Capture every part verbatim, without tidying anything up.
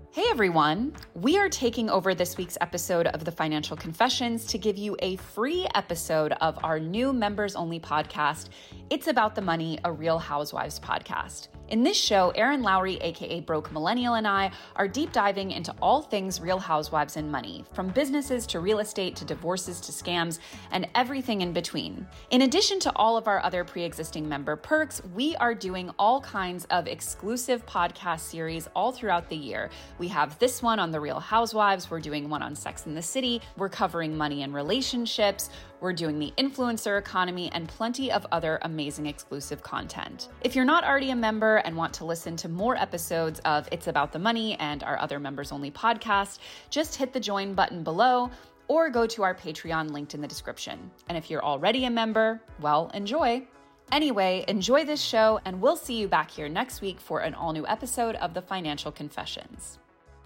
Hey everyone! We are taking over this week's episode of the Financial Confessions to give you a free episode of our new members-only podcast, It's About the Money, a Real Housewives podcast. In this show, Erin Lowry, aka Broke Millennial, and I are deep diving into all things Real Housewives and money, from businesses to real estate to divorces to scams and everything in between. In addition to all of our other pre-existing member perks, we are doing all kinds of exclusive podcast series all throughout the year. We have this one on the Real Housewives, we're doing one on Sex and the City, we're covering money and relationships, we're doing the influencer economy, and plenty of other amazing exclusive content. If you're not already a member and want to listen to more episodes of It's About the Money and our other members-only podcast, just hit the join button below or go to our Patreon linked in the description. And if you're already a member, well, enjoy. Anyway, enjoy this show, and we'll see you back here next week for an all-new episode of the Financial Confessions.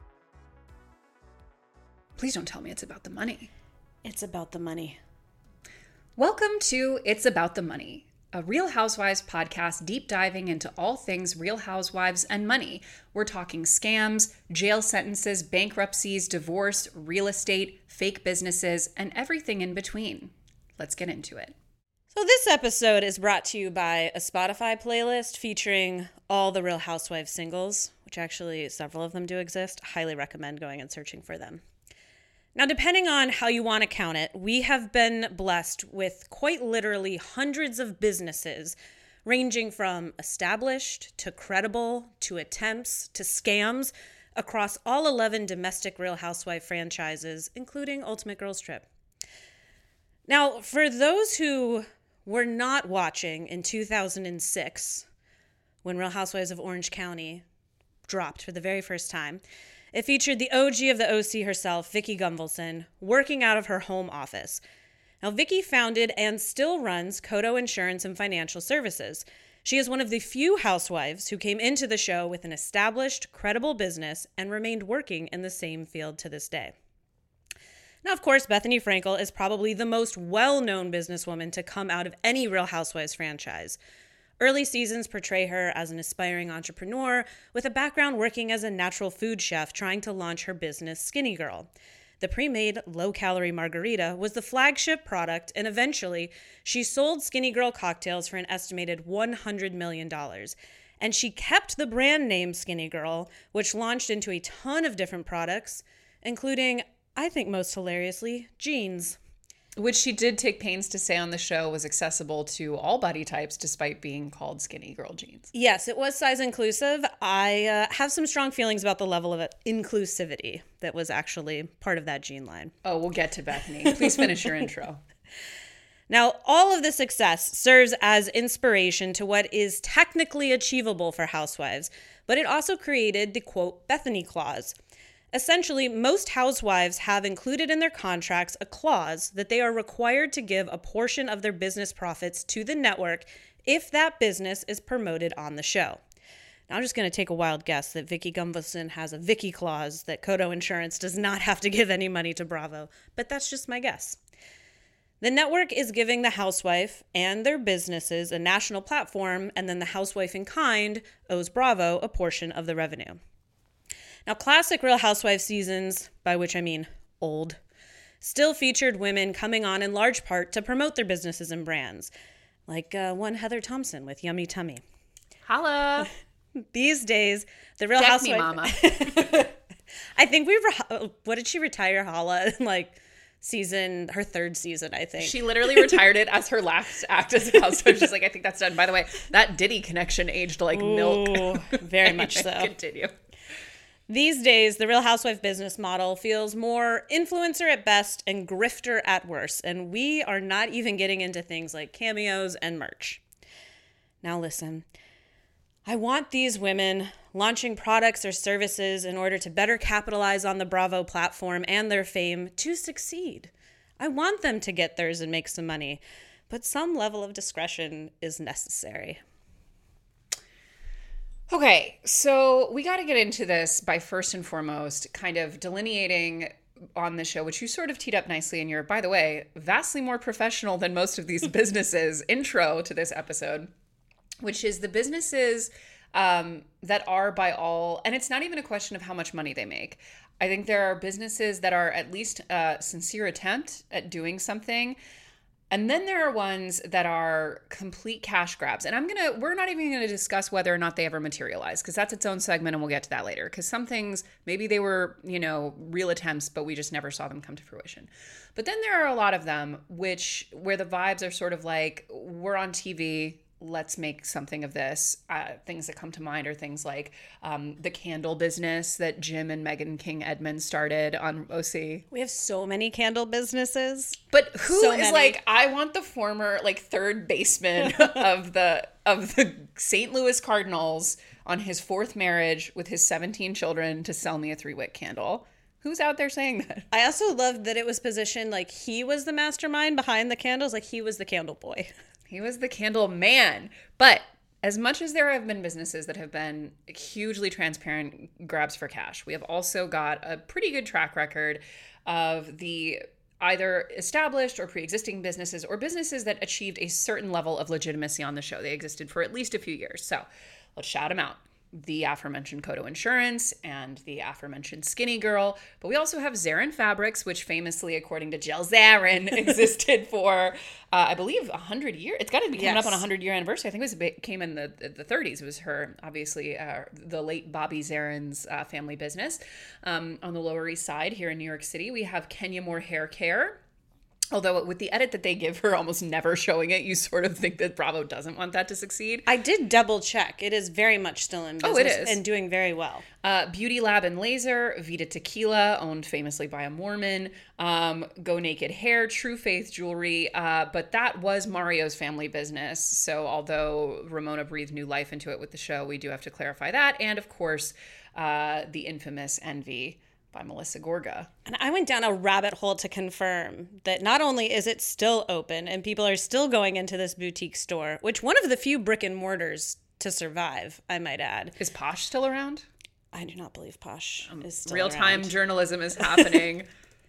Please don't tell me it's about the money. It's about the money. Welcome to It's About the Money, a Real Housewives podcast deep diving into all things Real Housewives and money. We're talking scams, jail sentences, bankruptcies, divorce, real estate, fake businesses, and everything in between. Let's get into it. So this episode is brought to you by a Spotify playlist featuring all the Real Housewives singles, which actually several of them do exist. Highly recommend going and searching for them. Now, depending on how you want to count it, we have been blessed with quite literally hundreds of businesses ranging from established to credible to attempts to scams across all eleven domestic Real Housewife franchises, including Ultimate Girls Trip. Now, for those who were not watching in two thousand six, when Real Housewives of Orange County dropped for the very first time, it featured the O G of the O C herself, Vicki Gunvalson, working out of her home office. Now, Vicki founded and still runs Coto Insurance and Financial Services. She is one of the few housewives who came into the show with an established, credible business and remained working in the same field to this day. Now, of course, Bethany Frankel is probably the most well-known businesswoman to come out of any Real Housewives franchise. Early seasons portray her as an aspiring entrepreneur with a background working as a natural food chef trying to launch her business Skinny Girl. The pre-made low-calorie margarita was the flagship product, and eventually she sold Skinny Girl cocktails for an estimated one hundred million dollars. And she kept the brand name Skinny Girl, which launched into a ton of different products, including, I think most hilariously, jeans. Which she did take pains to say on the show was accessible to all body types despite being called Skinny Girl jeans. Yes, it was size inclusive. I uh, have some strong feelings about the level of inclusivity that was actually part of that jean line. Oh, we'll get to Bethany. Please finish your intro. Now, all of the success serves as inspiration to what is technically achievable for housewives, but it also created the, quote, Bethany Clause. Essentially, most housewives have included in their contracts a clause that they are required to give a portion of their business profits to the network if that business is promoted on the show. Now, I'm just going to take a wild guess that Vicki Gunvalson has a Vicki clause that Coto Insurance does not have to give any money to Bravo, but that's just my guess. The network is giving the housewife and their businesses a national platform, and then the housewife in kind owes Bravo a portion of the revenue. Now, classic Real Housewives seasons, by which I mean old, still featured women coming on in large part to promote their businesses and brands, like uh, one Heather Thompson with Yummy Tummy. Holla! These days, the Real Deck Housewife... me, mama. I think we were... What did she retire Holla in, like, season... Her third season, I think. She literally retired it as her last act as a housewife. She's like, I think that's done. By the way, that Diddy connection aged like Ooh, milk. Very Anyway, much so. Continue. These days, the Real Housewife business model feels more influencer at best and grifter at worst, and we are not even getting into things like cameos and merch. Now listen, I want these women launching products or services in order to better capitalize on the Bravo platform and their fame to succeed. I want them to get theirs and make some money, but some level of discretion is necessary. Okay, so we got to get into this by first and foremost kind of delineating on the show, which you sort of teed up nicely in your, by the way, vastly more professional than most of these businesses intro to this episode, which is the businesses um, that are by all, and it's not even a question of how much money they make. I think there are businesses that are at least a sincere attempt at doing something. And then there are ones that are complete cash grabs. And I'm going to, we're not even going to discuss whether or not they ever materialize, because that's its own segment and we'll get to that later. Because some things, maybe they were, you know, real attempts, but we just never saw them come to fruition. But then there are a lot of them which, where the vibes are sort of like, we're on T V, let's make something of this. Uh, things that come to mind are things like um, the candle business that Jim and Megan King Edmonds started on O C. We have so many candle businesses. But who So is many. like, I want the former like third baseman of the of the Saint Louis Cardinals on his fourth marriage with his seventeen children to sell me a three wick candle. Who's out there saying that? I also loved that it was positioned like he was the mastermind behind the candles, like he was the candle boy. He was the candle man. But as much as there have been businesses that have been hugely transparent grabs for cash, we have also got a pretty good track record of the either established or pre-existing businesses or businesses that achieved a certain level of legitimacy on the show. They existed for at least a few years. So let's shout them out. The aforementioned Kodo Insurance and the aforementioned Skinny Girl. But we also have Zarin Fabrics, which famously, according to Jill Zarin, existed for, uh, I believe, one hundred years. It's got to be coming Yes. up on a one hundred year anniversary. I think it was it came in the, the thirties. It was her, obviously, uh, the late Bobby Zarin's uh, family business. Um, on the Lower East Side here in New York City, we have Kenya Moore Hair Care. Although with the edit that they give her almost never showing it, you sort of think that Bravo doesn't want that to succeed. I did double check. It is very much still in business Oh, it is. and doing very well. Uh, Beauty Lab and Laser, Vita Tequila, owned famously by a Mormon, um, Go Naked Hair, True Faith Jewelry, uh, but that was Mario's family business. So although Ramona breathed new life into it with the show, we do have to clarify that. And of course, uh, the infamous Envy by Melissa Gorga. And I went down a rabbit hole to confirm that not only is it still open and people are still going into this boutique store, which one of the few brick and mortars to survive, I might add. Is Posh still around? I do not believe Posh is still Real-time around. journalism is happening.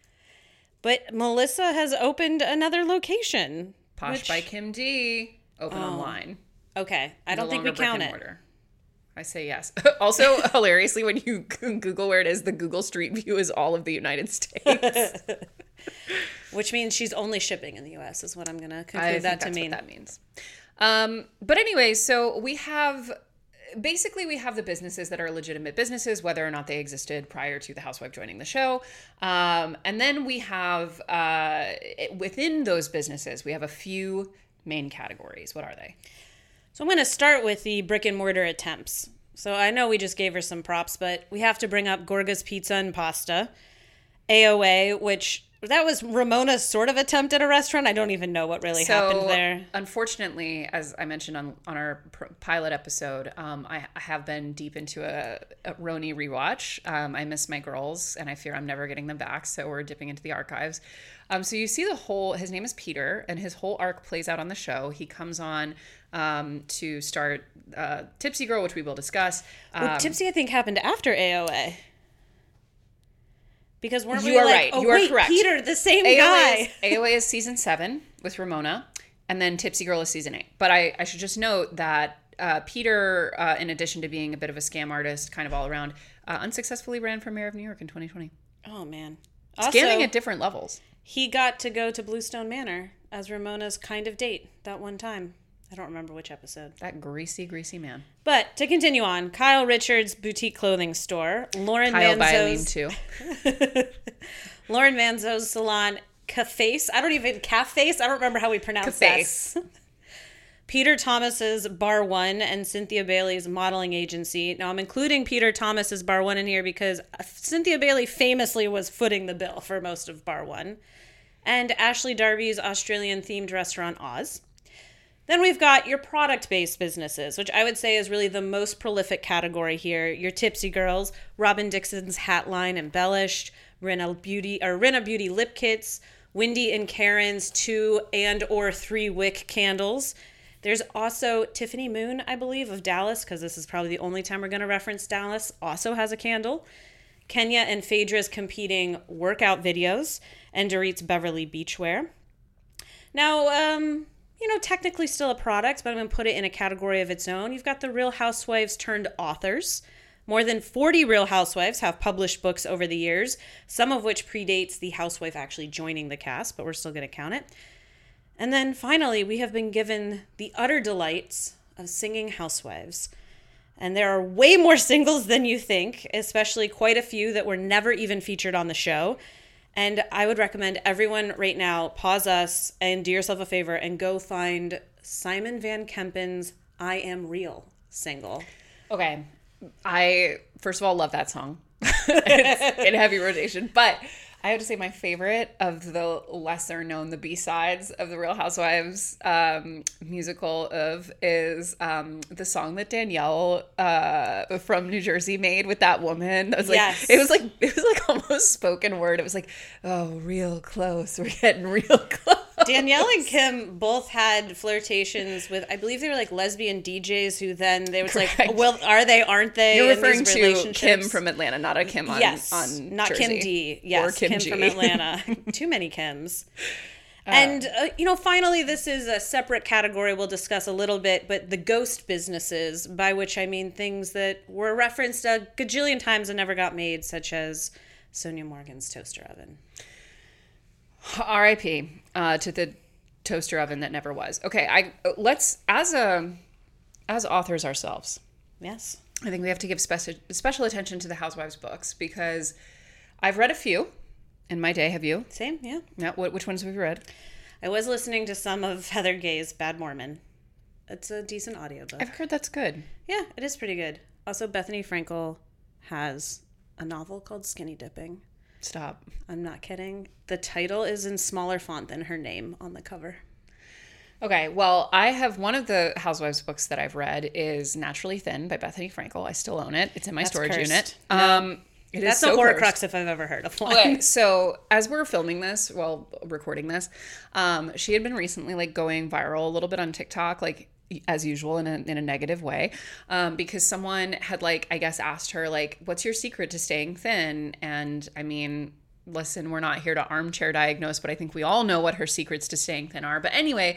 But Melissa has opened another location. Posh which- by Kim D. Open Oh. online. Okay, I don't No think we longer brick count and it. mortar. I say yes. Also, hilariously, when you Google where it is, the Google Street View is all of the United States. Which means she's only shipping in the U S is what I'm going to I conclude think that to that's mean. what that means. Um, but anyway, so we have, basically we have the businesses that are legitimate businesses, whether or not they existed prior to the housewife joining the show. Um, and then we have, uh, within those businesses, we have a few main categories. What are they? So I'm going to start with the brick and mortar attempts. So I know we just gave her some props, but we have to bring up Gorga's Pizza and Pasta, A O A, which that was Ramona's sort of attempt at a restaurant. I don't even know what really So, happened there. Unfortunately, as I mentioned on, on our pr- pilot episode, um, I, I have been deep into a, a Roni rewatch. Um, I miss my girls, and I fear I'm never getting them back, so we're dipping into the archives. Um, so you see the whole, his name is Peter, and his whole arc plays out on the show. He comes on um, to start uh, Tipsy Girl, which we will discuss. Um, Well, Tipsy, I think, happened after A O A. Because weren't You we are like, right. oh, You are wait, correct. Peter, the same A O A guy. is, A O A is season seven with Ramona, and then Tipsy Girl is season eight. But I, I should just note that uh, Peter, uh, in addition to being a bit of a scam artist, kind of all around, uh, unsuccessfully ran for mayor of New York in twenty twenty. Oh, man. Scamming Also, at different levels. he got to go to Bluestone Manor as Ramona's kind of date that one time. I don't remember which episode. That greasy, greasy man. But to continue on, Kyle Richards' boutique clothing store, Lauren Kyle Bialine, Manzo's too. Lauren Manzo's salon, Caface. I don't even Caface. I don't remember how we pronounce that. Caface. Peter Thomas's Bar One and Cynthia Bailey's modeling agency. Now I'm including Peter Thomas's Bar One in here because Cynthia Bailey famously was footing the bill for most of Bar One, and Ashley Darby's Australian-themed restaurant Oz. Then we've got your product-based businesses, which I would say is really the most prolific category here. Your Tipsy Girls, Robin Dixon's Hat Line Embellished, Rinna Beauty or Rinna Beauty Lip Kits, Wendy and Karen's two and or three wick candles. There's also Tiffany Moon, I believe, of Dallas, because this is probably the only time we're going to reference Dallas, also has a candle. Kenya and Phaedra's competing workout videos, and Dorit's Beverly Beachwear. Now, um... you know, technically still a product, but I'm going to put it in a category of its own. You've got the Real Housewives turned authors. More than forty Real Housewives have published books over the years, some of which predates the housewife actually joining the cast, but we're still going to count it. And then finally, we have been given the utter delights of singing housewives. And there are way more singles than you think, especially quite a few that were never even featured on the show. And I would recommend everyone right now pause us and do yourself a favor and go find Simon Van Kempen's I Am Real single. Okay. I, first of all, love that song. It's in heavy rotation. But I have to say my favorite of the lesser known, the B-sides of the Real Housewives um, musical of is um, the song that Danielle uh, from New Jersey made with that woman. It was like, yes. It was like, it was like almost spoken word. It was like, oh, real close. We're getting real close. Danielle and Kim both had flirtations with, I believe they were like lesbian D Js who then they was Correct. like, well, are they, aren't they? You're in referring these to relationships? Kim from Atlanta, not a Kim on, yes, on not Jersey. Kim D. Yes, or Kim, Kim G. from Atlanta. Too many Kims. Uh, and, uh, you know, finally, this is a separate category we'll discuss a little bit, but the ghost businesses, by which I mean things that were referenced a gajillion times and never got made, such as Sonia Morgan's toaster oven. R I P uh, to the toaster oven that never was. Okay, I let's as a as authors ourselves. Yes, I think we have to give special special attention to the Housewives books because I've read a few in my day. Have you? Same, yeah. Yeah. What, which ones have you read? I was listening to some of Heather Gay's Bad Mormon. It's a decent audiobook. I've heard that's good. Yeah, it is pretty good. Also, Bethany Frankel has a novel called Skinny Dipping. Stop. I'm not kidding. The title is in smaller font than her name on the cover. Okay, well, I have one of the Housewives books that I've read is Naturally Thin by Bethany Frankel. I still own it. It's in my That's storage cursed. unit. No. Um, it That's is so a horror cursed. crux if I've ever heard of one. Okay, so as we're filming this, well, recording this, um, she had been recently like going viral a little bit on TikTok, like as usual in a, in a negative way, um, because someone had like, I guess, asked her like, what's your secret to staying thin? And I mean, listen, we're not here to armchair diagnose, but I think we all know what her secrets to staying thin are. But anyway,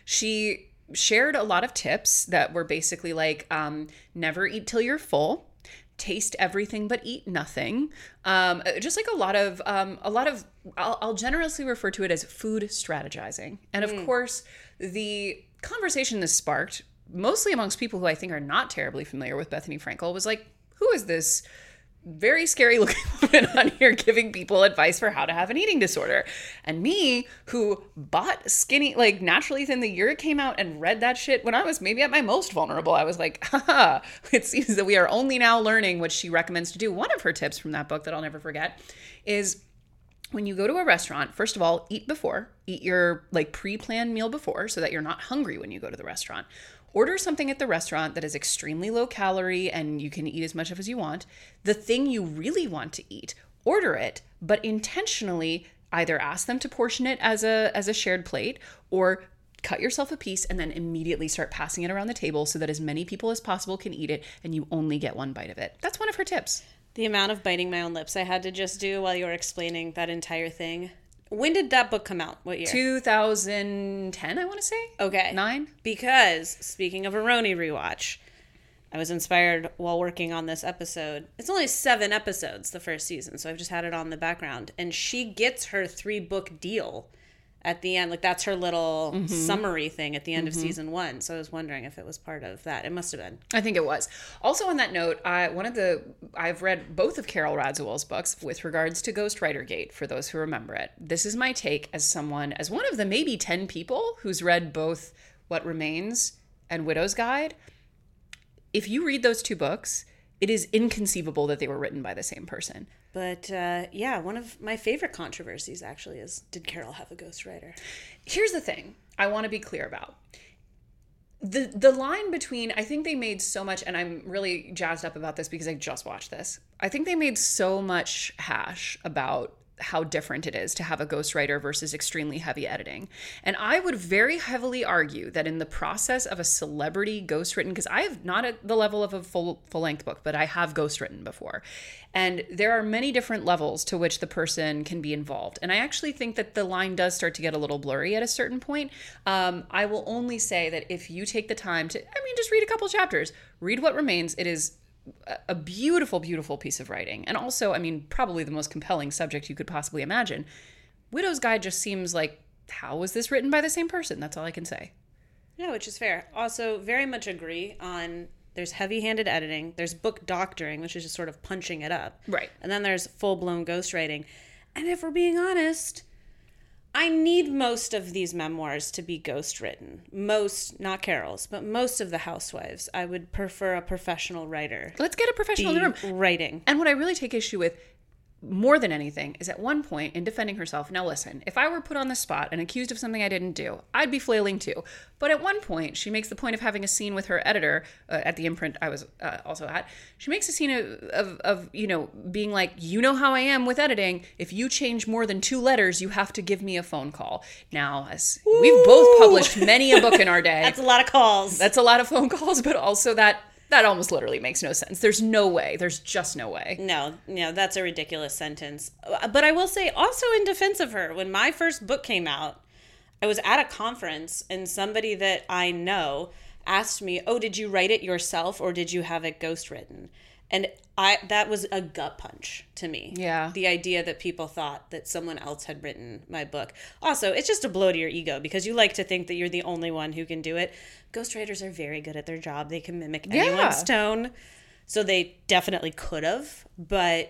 she shared a lot of tips that were basically like, um, never eat till you're full, taste everything but eat nothing. Um, just like a lot of, um, a lot of, I'll, I'll generously refer to it as food strategizing. And of mm. course, the conversation this sparked, mostly amongst people who I think are not terribly familiar with Bethany Frankel, was like, who is this very scary looking woman on here giving people advice for how to have an eating disorder? And me, who bought Skinny, like Naturally Thin the year it came out and read that shit when I was maybe at my most vulnerable, I was like, haha, it seems that we are only now learning what she recommends to do. One of her tips from that book that I'll never forget is when you go to a restaurant, first of all, eat before, eat your like pre-planned meal before so that you're not hungry when you go to the restaurant. Order something at the restaurant that is extremely low calorie and you can eat as much of as you want. The thing you really want to eat, order it, but intentionally either ask them to portion it as a as a shared plate or cut yourself a piece and then immediately start passing it around the table so that as many people as possible can eat it and you only get one bite of it. That's one of her tips. The amount of biting my own lips I had to just do while you were explaining that entire thing. When did that book come out? What year? two thousand ten, I want to say. Okay. Nine? Because, speaking of a Roni rewatch, I was inspired while working on this episode. It's only seven episodes, the first season, so I've just had it on the background. And she gets her three-book deal at the end. Like, that's her little mm-hmm. summary thing at the end mm-hmm. of season one. So I was wondering if it was part of that. It must have been. I think it was. Also on that note, I, one of the, I've read both of Carol Radziwill's books with regards to Ghostwriter Gate, for those who remember it. This is my take as someone, as one of the maybe ten people who's read both What Remains and Widow's Guide. If you read those two books, it is inconceivable that they were written by the same person. But uh, yeah, one of my favorite controversies actually is, did Carol have a ghostwriter? Here's the thing I want to be clear about. The the line between, I think they made so much, and I'm really jazzed up about this because I just watched this. I think they made so much hash about how different it is to have a ghostwriter versus extremely heavy editing. And I would very heavily argue that in the process of a celebrity ghostwritten, because I have not at the level of a full full length book, but I have ghostwritten before. And there are many different levels to which the person can be involved. And I actually think that the line does start to get a little blurry at a certain point. Um, I will only say that if you take the time to, I mean, just read a couple chapters, read What Remains. It is a beautiful, beautiful piece of writing. And also, I mean, probably the most compelling subject you could possibly imagine. Widow's Guide just seems like, how was this written by the same person? That's all I can say. Yeah, which is fair. Also, very much agree on there's heavy-handed editing, there's book doctoring, which is just sort of punching it up. Right. And then there's full-blown ghostwriting. And if we're being honest, I need most of these memoirs to be ghostwritten. Most, not Carol's, but most of the housewives. I would prefer a professional writer. Let's get a professional in the room. Writing. And what I really take issue with more than anything is at one point in defending herself. Now listen, if I were put on the spot and accused of something I didn't do, I'd be flailing too. But at one point, she makes the point of having a scene with her editor uh, at the imprint I was uh, also at. She makes a scene of, of, of, you know, being like, you know how I am with editing. If you change more than two letters, you have to give me a phone call. Now, as Ooh. We've both published many a book in our day. That's a lot of calls. That's a lot of phone calls, but also that That almost literally makes no sense. There's no way. There's just no way. No, no, that's a ridiculous sentence. But I will say, also in defense of her, when my first book came out, I was at a conference and somebody that I know asked me, oh, did you write it yourself or did you have it ghostwritten? And I that was a gut punch to me. Yeah. The idea that people thought that someone else had written my book. Also, it's just a blow to your ego because you like to think that you're the only one who can do it. Ghostwriters are very good at their job. They can mimic anyone's yeah. tone. So they definitely could have. But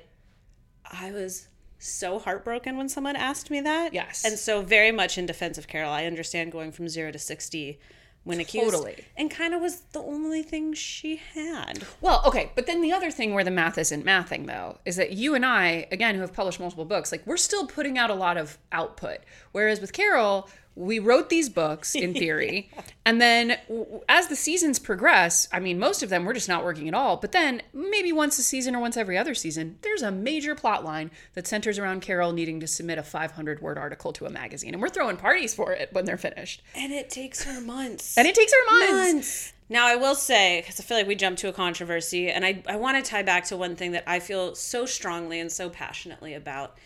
I was so heartbroken when someone asked me that. Yes. And so very much in defense of Carol, I understand going from zero to sixty when accused. Totally. And kind of was the only thing she had. Well, okay. But then the other thing where the math isn't mathing, though, is that you and I, again, who have published multiple books, like we're still putting out a lot of output. Whereas with Carol, we wrote these books in theory. yeah. And then as the seasons progress, I mean, most of them we're just not working at all. But then maybe once a season or once every other season, there's a major plot line that centers around Carol needing to submit a five hundred word article to a magazine. And we're throwing parties for it when they're finished. And it takes her months. And it takes her months. months. Now, I will say, because I feel like we jumped to a controversy, and I, I want to tie back to one thing that I feel so strongly and so passionately about.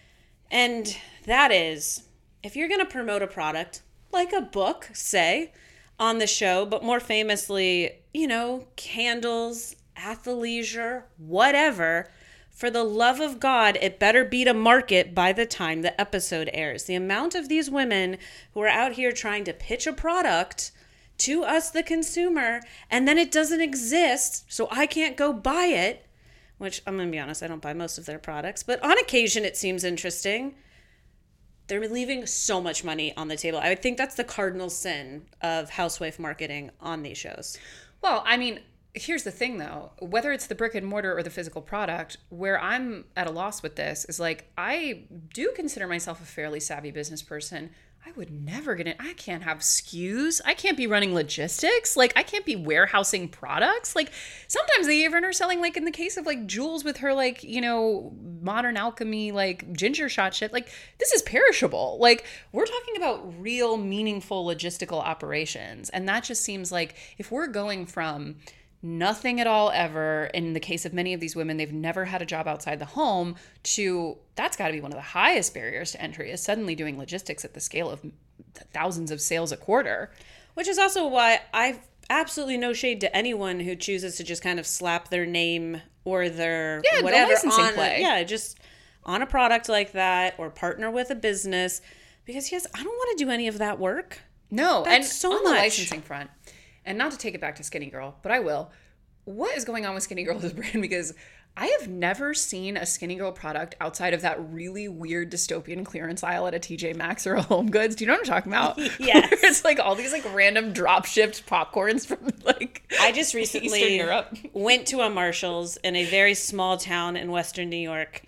And that is, if you're going to promote a product, like a book, say, on the show, but more famously, you know, candles, athleisure, whatever, for the love of God, it better beat a market by the time the episode airs. The amount of these women who are out here trying to pitch a product to us, the consumer, and then it doesn't exist, so I can't go buy it, which I'm going to be honest, I don't buy most of their products, but on occasion it seems interesting. They're leaving so much money on the table. I would think that's the cardinal sin of housewife marketing on these shows. Well, I mean, here's the thing, though. Whether it's the brick and mortar or the physical product, where I'm at a loss with this is like, I do consider myself a fairly savvy business person. I would never get in. I can't have S K Us. I can't be running logistics. Like, I can't be warehousing products. Like, sometimes they even are selling, like, in the case of, like, Jules with her, like, you know, Modern Alchemy, like, ginger shot shit. Like, this is perishable. Like, we're talking about real, meaningful logistical operations. And that just seems like if we're going from nothing at all ever, in the case of many of these women, they've never had a job outside the home, to that's got to be one of the highest barriers to entry, is suddenly doing logistics at the scale of thousands of sales a quarter. Which is also why I've absolutely no shade to anyone who chooses to just kind of slap their name or their yeah, whatever licensing on play. Yeah, just on a product like that, or partner with a business, because yes, I don't want to do any of that work. No, That's and so on much. the licensing front, and not to take it back to Skinny Girl, but I will. What is going on with Skinny Girl as a brand? Because I have never seen a Skinny Girl product outside of that really weird dystopian clearance aisle at a T J Maxx or a Home Goods. Do you know what I'm talking about? Yes. Where it's like all these like random drop shipped popcorns from like I just recently Eastern Europe. went to a Marshall's in a very small town in Western New York.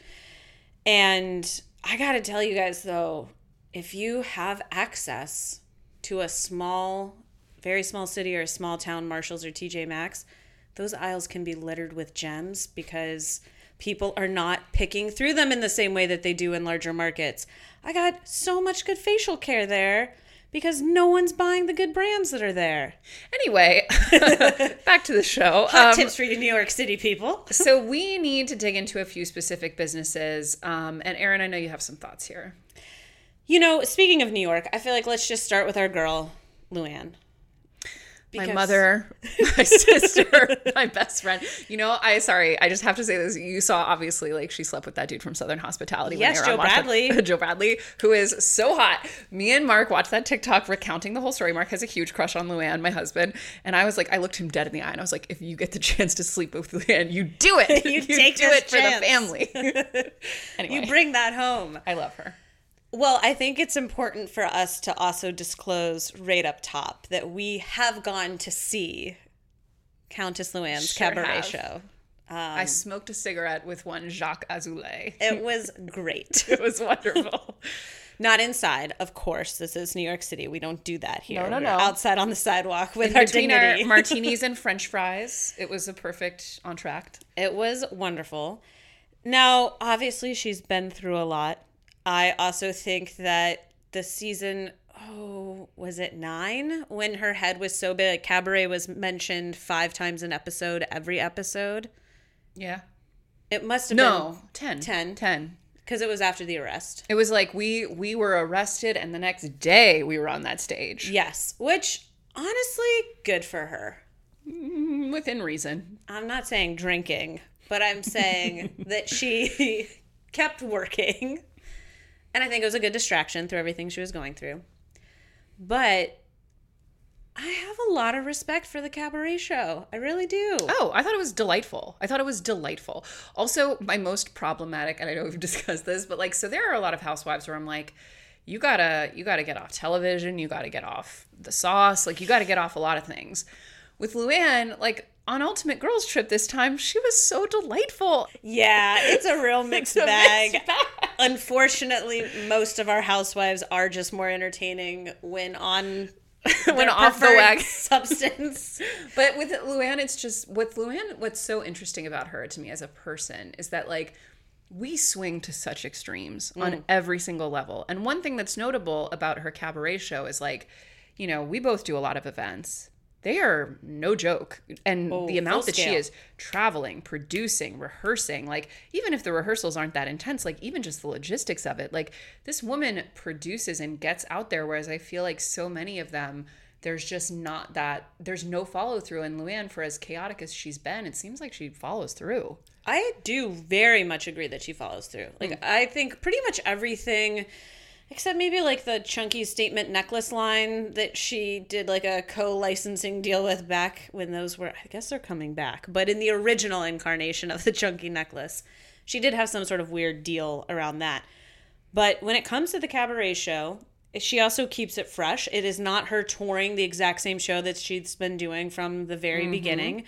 And I got to tell you guys, though, if you have access to a small, very small city or a small town Marshall's or T J Maxx, those aisles can be littered with gems, because People are not picking through them in the same way that they do in larger markets. I got so much good facial care there because no one's buying the good brands that are there. Anyway, back to the show. Hot Um, tips for you New York City people. so we need to dig into a few specific businesses. Um, and Erin, I know you have some thoughts here. You know, speaking of New York, I feel like let's just start with our girl, Luann. My mother, my sister, my best friend. You know, I sorry, I just have to say this. You saw obviously like she slept with that dude from Southern Hospitality. Yes, when they were Joe on Watch Bradley. The, Joe Bradley, who is so hot. Me and Mark watched that TikTok recounting the whole story. Mark has a huge crush on Luann, my husband. And I was like, I looked him dead in the eye and I was like, if you get the chance to sleep with Luann, you do it. You you take do this it for chance. the family. Anyway, You bring that home. I love her. Well, I think it's important for us to also disclose right up top that we have gone to see Countess Luann's Sure cabaret have. show. I smoked a cigarette with one Jacques Azoulay. It was great. It was wonderful. Not inside, of course. This is New York City. We don't do that here. No, no, We're no. outside on the sidewalk with In our between dignity. our martinis and French fries, it was a perfect entr'acte. It was wonderful. Now, obviously, she's been through a lot. I also think that the season, oh, was it nine? When her head was so big, cabaret was mentioned five times an episode, every episode. Yeah. It must have No, ten. Ten. Ten. Because it was after the arrest. It was like we we were arrested and the next day we were on that stage. Yes, which, honestly, good for her. Mm, within reason. I'm not saying drinking, but I'm saying that she kept working. And I think it was a good distraction through everything she was going through. But I have a lot of respect for the cabaret show. I really do. Oh, I thought it was delightful. I thought it was delightful. Also, my most problematic, and I know we've discussed this, but like, so there are a lot of housewives where I'm like, you gotta, you gotta get off television. You gotta get off the sauce. Like, you gotta get off a lot of things. With Luann, like, on Ultimate Girls Trip this time, she was so delightful. Yeah, it's a real mixed It's a bag. mixed bag. Unfortunately, most of our housewives are just more entertaining when on When their off the preferred wagon. substance. But with Luann, it's just, with Luann, what's so interesting about her to me as a person is that, like, we swing to such extremes Mm. on every single level. And one thing that's notable about her cabaret show is, like, you know, we both do a lot of events. They are no joke. And Oh, the amount full that she scale. is traveling, producing, rehearsing, like, even if the rehearsals aren't that intense, like, even just the logistics of it, like, this woman produces and gets out there, whereas I feel like so many of them, there's just not that, there's no follow through. And Luann, for as chaotic as she's been, it seems like she follows through. I do very much agree that she follows through. Like, Mm. I think pretty much everything, except maybe like the chunky statement necklace line that she did like a co-licensing deal with back when those were, I guess they're coming back, but in the original incarnation of the chunky necklace, she did have some sort of weird deal around that. But when it comes to the cabaret show, she also keeps it fresh. It is not her touring the exact same show that she's been doing from the very Mm-hmm. beginning.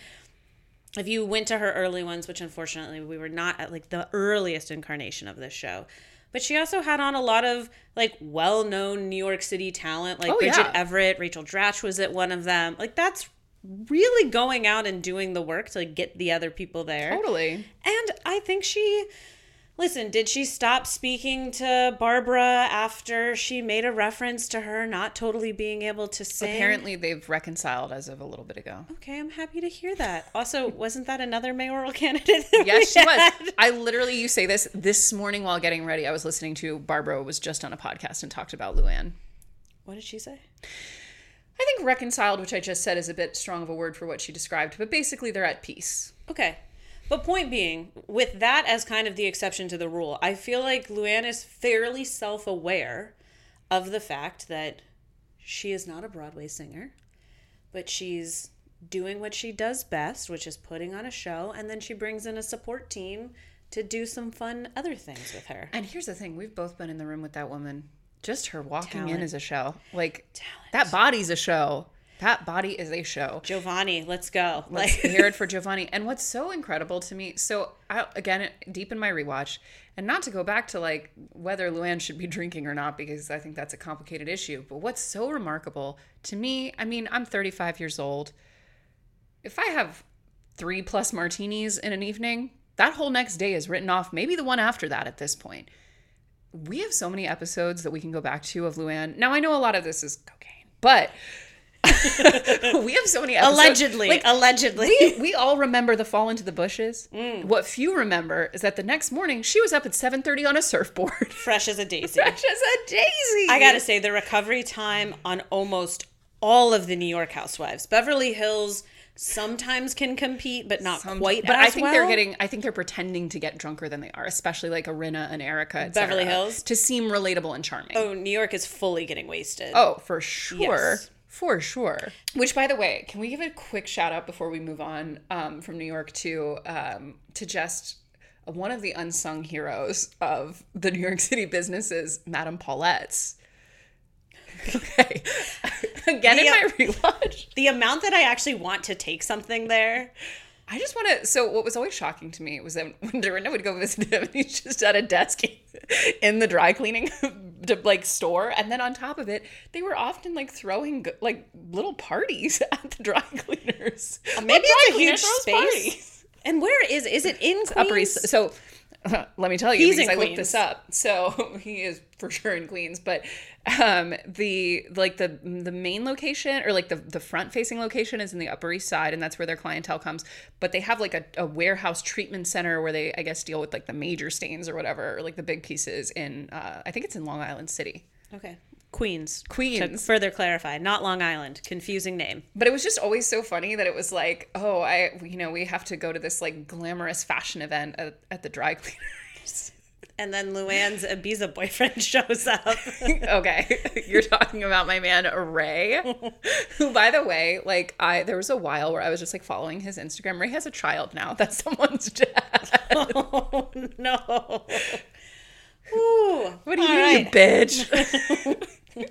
If you went to her early ones, which unfortunately we were not at like the earliest incarnation of this show, but she also had on a lot of like well-known New York City talent, like Oh, Bridget yeah. Everett, Rachel Dratch was at one of them. Like, that's really going out and doing the work to like get the other people there. Totally. And I think she, listen, did she stop speaking to Barbara after she made a reference to her not totally being able to sing? Apparently, they've reconciled as of a little bit ago. Okay, I'm happy to hear that. Also, wasn't that another mayoral candidate? that Yes, we she was. had? I literally, you say this, this morning while getting ready, I was listening to, Barbara was just on a podcast and talked about Luann. What did she say? I think reconciled, which I just said is a bit strong of a word for what she described, but basically they're at peace. Okay. But point being, with that as kind of the exception to the rule, I feel like Luann is fairly self-aware of the fact that she is not a Broadway singer, but she's doing what she does best, which is putting on a show, and then she brings in a support team to do some fun other things with her. And here's the thing, we've both been in the room with that woman. Just her walking Talent. in is a show. Like, Talent. that body's a show. That body is a show. Giovanni, let's go. Let's Like, hear it for Giovanni. And what's so incredible to me, so I, again, deep in my rewatch, and not to go back to like whether Luann should be drinking or not, because I think that's a complicated issue. But what's so remarkable to me, I mean, I'm thirty-five years old. If I have three plus martinis in an evening, That whole next day is written off. Maybe the one after that at this point. We have so many episodes that we can go back to of Luann. Now, I know a lot of this is cocaine, but we have so many episodes. Allegedly. Like, allegedly. We, we all remember the fall into the bushes. Mm. What few remember is that the next morning, she was up at seven thirty on a surfboard. Fresh as a daisy. Fresh as a daisy. I gotta say, the recovery time on almost all of the New York housewives. Beverly Hills sometimes can compete, but not Some, quite but as I think well. they're getting I think they're pretending to get drunker than they are, especially like Arinna and Erica, et Beverly cetera, Hills to seem relatable and charming. Oh, New York is fully getting wasted. Oh, for sure. Yes. For sure. Which, by the way, can we give a quick shout out before we move on um, from New York to um, to just one of the unsung heroes of the New York City businesses, Madame Paulette's. Okay. Again, the, in my rewatch. The amount that I actually want to take something there. I just want to, so what was always shocking to me was that when Dorinda would go visit him, he's just at a desk in the dry cleaning like store. And then on top of it, they were often like throwing like little parties at the dry cleaners. Maybe it's a huge space. Parties. And where is, is it in Queens? Upper East. So uh, let me tell you, he's because in I Queens. looked this up. So he is for sure in Queens, but um, the like the the main location or like the the front facing location is in the Upper East Side, and that's where their clientele comes. But they have like a, a warehouse treatment center where they I guess deal with like the major stains or whatever, or like the big pieces in uh, I think it's in Long Island City. Okay. Queens. Queens. To further clarify, not Long Island. Confusing name. But it was just always so funny that it was like, oh, I, you know, we have to go to this like glamorous fashion event at, at the dry cleaners. And then Luann's Ibiza boyfriend shows up. Okay. You're talking about my man, Ray, who, by the way, like I, there was a while where I was just like following his Instagram. Ray has a child now. That's someone's dad. Oh, no. Ooh, what do you mean, right. you bitch?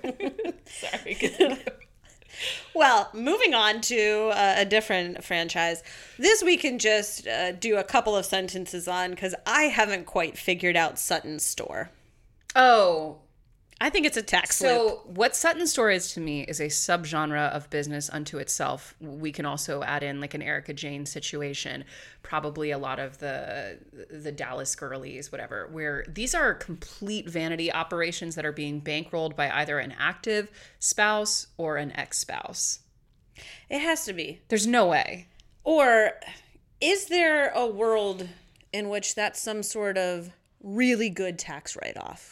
Sorry. Well, moving on to uh, a different franchise. This we can just uh, do a couple of sentences on because I haven't quite figured out Sutton's store. Oh. I think it's a tax So loop. what Sutton's store is to me is a subgenre of business unto itself. We can also add in like an Erica Jane situation, probably a lot of the the Dallas girlies, whatever, where these are complete vanity operations that are being bankrolled by either an active spouse or an ex-spouse. It has to be. There's no way. Or is there a world in which that's some sort of really good tax write-off?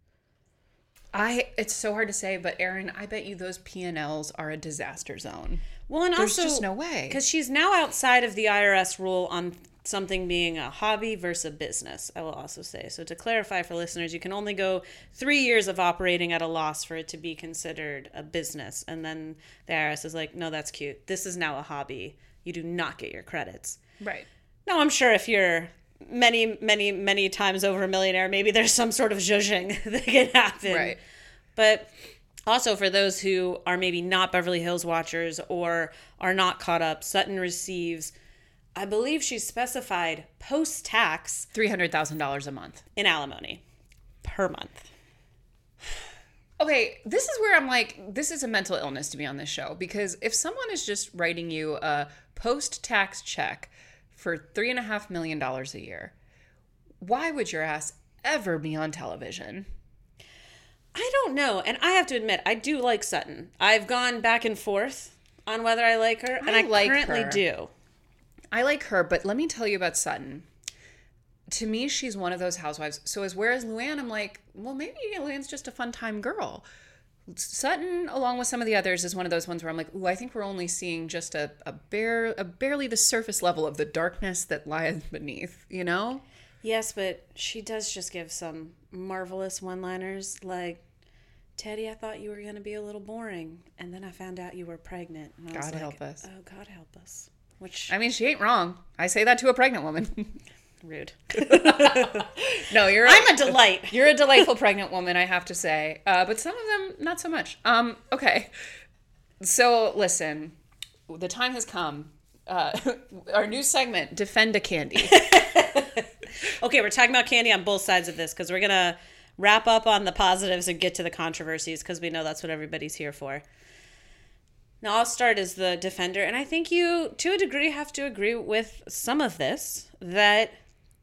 I it's so hard to say, but Erin, I bet you those P and Ls are a disaster zone. Well, and There's also just no way. Because she's now outside of the I R S rule on something being a hobby versus a business, I will also say. So to clarify for listeners, you can only go three years of operating at a loss for it to be considered a business. And then the I R S is like, no, that's cute. This is now a hobby. You do not get your credits. Right. Now, I'm sure if you're many, many, many times over a millionaire, maybe there's some sort of zhuzhing that can happen. Right. But also for those who are maybe not Beverly Hills watchers or are not caught up, Sutton receives, I believe she's specified, post-tax three hundred thousand dollars a month in alimony per month. Okay, this is where I'm like, this is a mental illness to be on this show, because if someone is just writing you a post-tax check for three and a half million dollars a year, why would your ass ever be on television? I don't know. And I have to admit, I do like Sutton. I've gone back and forth on whether I like her, and I, I like currently her. do. I like her, but let me tell you about Sutton. To me, she's one of those housewives. So as whereas Luann, I'm like, well, maybe Luann's just a fun-time girl. Sutton, along with some of the others, is one of those ones where I'm like, ooh, I think we're only seeing just a, a bare, a barely the surface level of the darkness that lies beneath, you know? Yes, but she does just give some marvelous one-liners like, Teddy, I thought you were going to be a little boring, and then I found out you were pregnant. And I God was like, help us. Oh, God help us. Which, I mean, she ain't wrong. I say that to a pregnant woman. Rude. No, you're. A, I'm a delight. You're a delightful pregnant woman, I have to say. Uh, but some of them, not so much. Um. Okay. So listen, the time has come. Uh, our new segment, Defend a Candy. Okay, we're talking about candy on both sides of this because we're gonna wrap up on the positives and get to the controversies because we know that's what everybody's here for. Now, I'll start as the defender, and I think you, to a degree, have to agree with some of this, that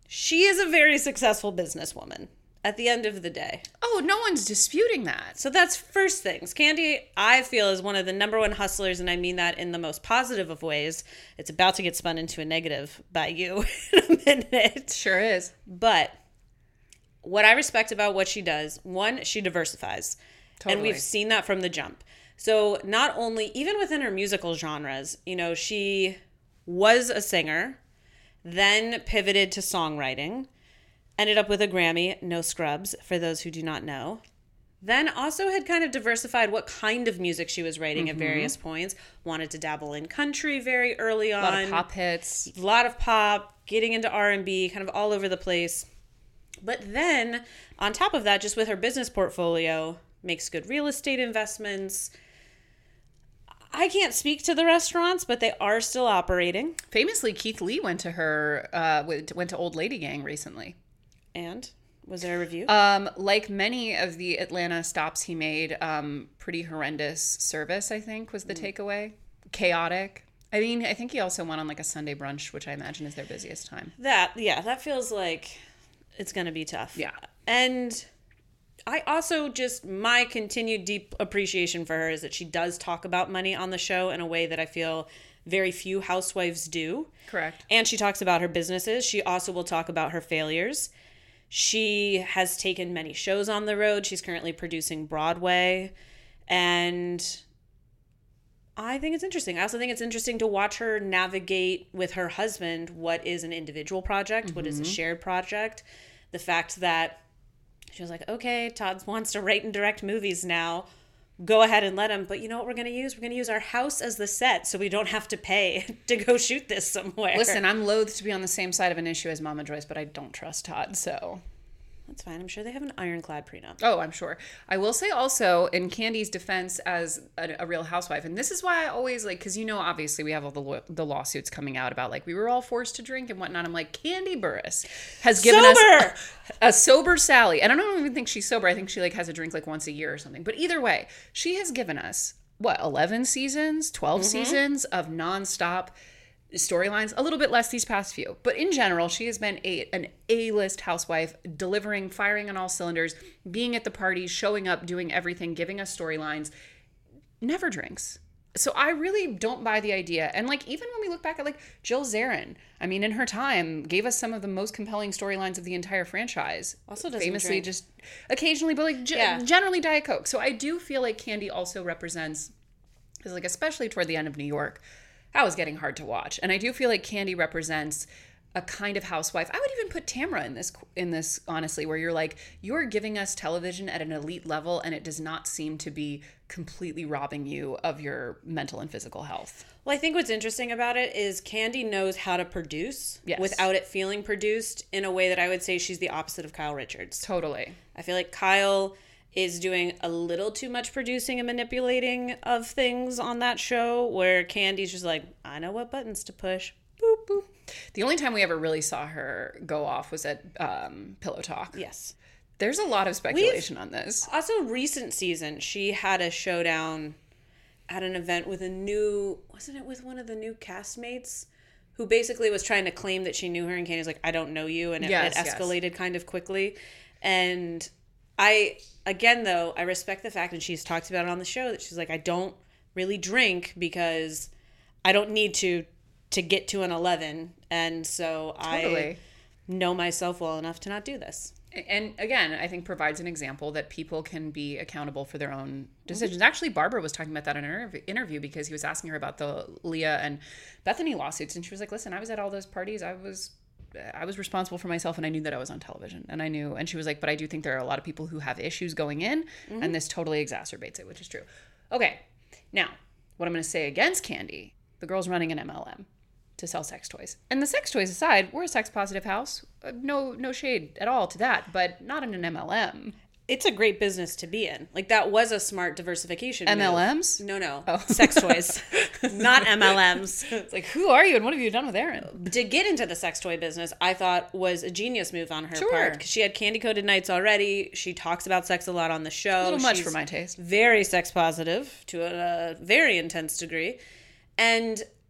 she is a very successful businesswoman at the end of the day. Oh, no one's disputing that. So that's first things. Kandi, I feel, is one of the number one hustlers, and I mean that in the most positive of ways. It's about to get spun into a negative by you in a minute. Sure is. But what I respect about what she does, one, she diversifies. Totally. And we've seen that from the jump. So not only, even within her musical genres, you know, she was a singer, then pivoted to songwriting, ended up with a Grammy, no scrubs, for those who do not know. Then also had kind of diversified what kind of music she was writing mm-hmm. at various points. Wanted to dabble in country very early on. A lot of pop hits. A lot of pop, getting into R and B, kind of all over the place. But then, on top of that, just with her business portfolio, makes good real estate investments. I can't speak to the restaurants, but they are still operating. Famously, Keith Lee went to her, uh, went to Old Lady Gang recently. And was there a review? Um, like many of the Atlanta stops he made, um, pretty horrendous service, I think, was the mm. takeaway. Chaotic. I mean, I think he also went on like a Sunday brunch, which I imagine is their busiest time. That, yeah, that feels like it's going to be tough. Yeah. And I also just, my continued deep appreciation for her is that she does talk about money on the show in a way that I feel very few housewives do. Correct. And she talks about her businesses. She also will talk about her failures. She has taken many shows on the road. She's currently producing Broadway. And I think it's interesting. I also think it's interesting to watch her navigate with her husband what is an individual project, mm-hmm. what is a shared project. The fact that she was like, okay, Todd wants to write and direct movies now. Go ahead and let him. But you know what we're going to use? We're going to use our house as the set so we don't have to pay to go shoot this somewhere. Listen, I'm loath to be on the same side of an issue as Mama Joyce, but I don't trust Todd, so... That's fine. I'm sure they have an ironclad prenup. Oh, I'm sure. I will say also, in Kandi's defense as a, a real housewife, and this is why I always like, because you know, obviously we have all the the lawsuits coming out about like we were all forced to drink and whatnot. I'm like, Kandi Burruss has given sober! us a, a sober Sally. And I don't even think she's sober. I think she like has a drink like once a year or something. But either way, she has given us, what, eleven seasons, twelve mm-hmm. seasons of nonstop storylines, a little bit less these past few, but in general she has been a an A-list housewife, delivering, firing on all cylinders, being at the parties, showing up, doing everything, giving us storylines, never drinks. So I really don't buy the idea. And like even when we look back at like Jill Zarin, I mean in her time gave us some of the most compelling storylines of the entire franchise. Also doesn't famously drink. Just occasionally, but like g- yeah. generally Diet Coke. So I do feel like Kandi also represents, because like especially toward the end of New York, that was getting hard to watch. And I do feel like Kandi represents a kind of housewife. I would even put Tamra in this, in this honestly, where you're like, you're giving us television at an elite level and it does not seem to be completely robbing you of your mental and physical health. Well, I think what's interesting about it is Kandi knows how to produce yes. without it feeling produced in a way that I would say she's the opposite of Kyle Richards. Totally. I feel like Kyle is doing a little too much producing and manipulating of things on that show, where Kandi's just like, I know what buttons to push. Boop, boop. The only time we ever really saw her go off was at um, Pillow Talk. Yes. There's a lot of speculation We've, on this. Also, recent season, she had a showdown at an event with a new, wasn't it with one of the new castmates? Who basically was trying to claim that she knew her, and Kandi's like, I don't know you. And it, yes, it escalated yes. kind of quickly. And I, again, though, I respect the fact, and she's talked about it on the show, that she's like, I don't really drink because I don't need to to get to an eleven. And so totally. I know myself well enough to not do this. And again, I think provides an example that people can be accountable for their own decisions. Mm-hmm. Actually, Barbara was talking about that in an interview because he was asking her about the Leah and Bethany lawsuits. And she was like, listen, I was at all those parties. I was... I was responsible for myself, and I knew that I was on television, and I knew, and she was like, but I do think there are a lot of people who have issues going in, mm-hmm. and this totally exacerbates it, which is true. Okay. Now, what I'm going to say against Kandi, the girl's running an M L M to sell sex toys. And the sex toys aside, we're a sex positive house. Uh, no, no shade at all to that, but not in an M L M. It's a great business to be in. Like, that was a smart diversification M L Ms? Move. No, no. Oh. Sex toys. Not M L Ms. It's like, who are you and what have you done with Erin? To get into the sex toy business, I thought was a genius move on her sure. part. Because she had Candy Coated Nights already. She talks about sex a lot on the show. A little much She's for my taste. Very sex positive to a, a very intense degree. And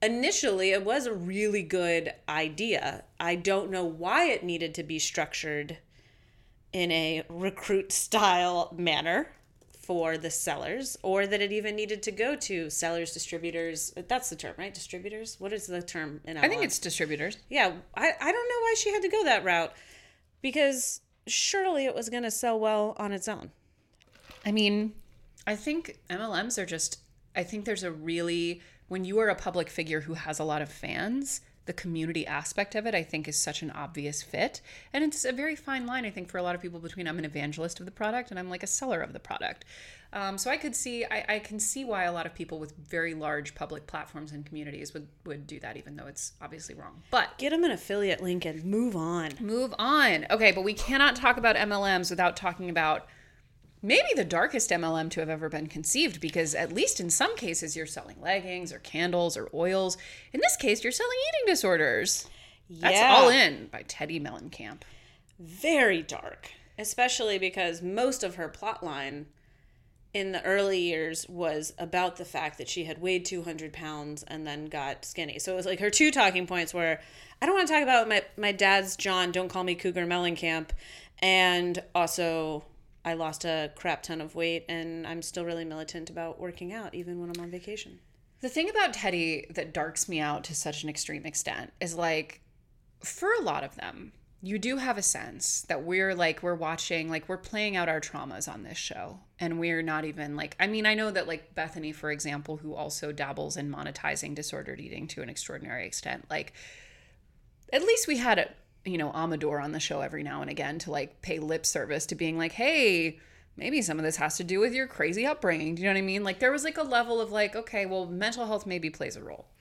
initially it was a really good idea. I don't know why it needed to be structured in a recruit style manner for the sellers, or that it even needed to go to sellers, distributors. That's the term, right? Distributors? What is the term in L L M? I think it's distributors. Yeah, I, I don't know why she had to go that route, because surely it was going to sell well on its own. I mean, I think M L Ms are just, I think there's a really, when you are a public figure who has a lot of fans, the community aspect of it, I think, is such an obvious fit. And it's a very fine line, I think, for a lot of people between I'm an evangelist of the product and I'm like a seller of the product. Um, so I could see, I, I can see why a lot of people with very large public platforms and communities would, would do that, even though it's obviously wrong. But get them an affiliate link and move on. Move on. Okay, but we cannot talk about M L Ms without talking about maybe the darkest M L M to have ever been conceived, because at least in some cases you're selling leggings or candles or oils. In this case, you're selling eating disorders. That's Yeah. All In by Teddi Mellencamp. Very dark, especially because most of her plot line in the early years was about the fact that she had weighed two hundred pounds and then got skinny. So it was like her two talking points were, I don't want to talk about my, my dad's John, don't call me Cougar Mellencamp, and also I lost a crap ton of weight and I'm still really militant about working out even when I'm on vacation. The thing about Teddi that darks me out to such an extreme extent is, like, for a lot of them, you do have a sense that we're like, we're watching, like, we're playing out our traumas on this show. And we're not even like, I mean, I know that, like, Bethany, for example, who also dabbles in monetizing disordered eating to an extraordinary extent, like, at least we had a, you know, Amador on the show every now and again to, like, pay lip service to being like, hey, maybe some of this has to do with your crazy upbringing. Do you know what I mean? Like, there was like a level of like, okay, well, mental health maybe plays a role.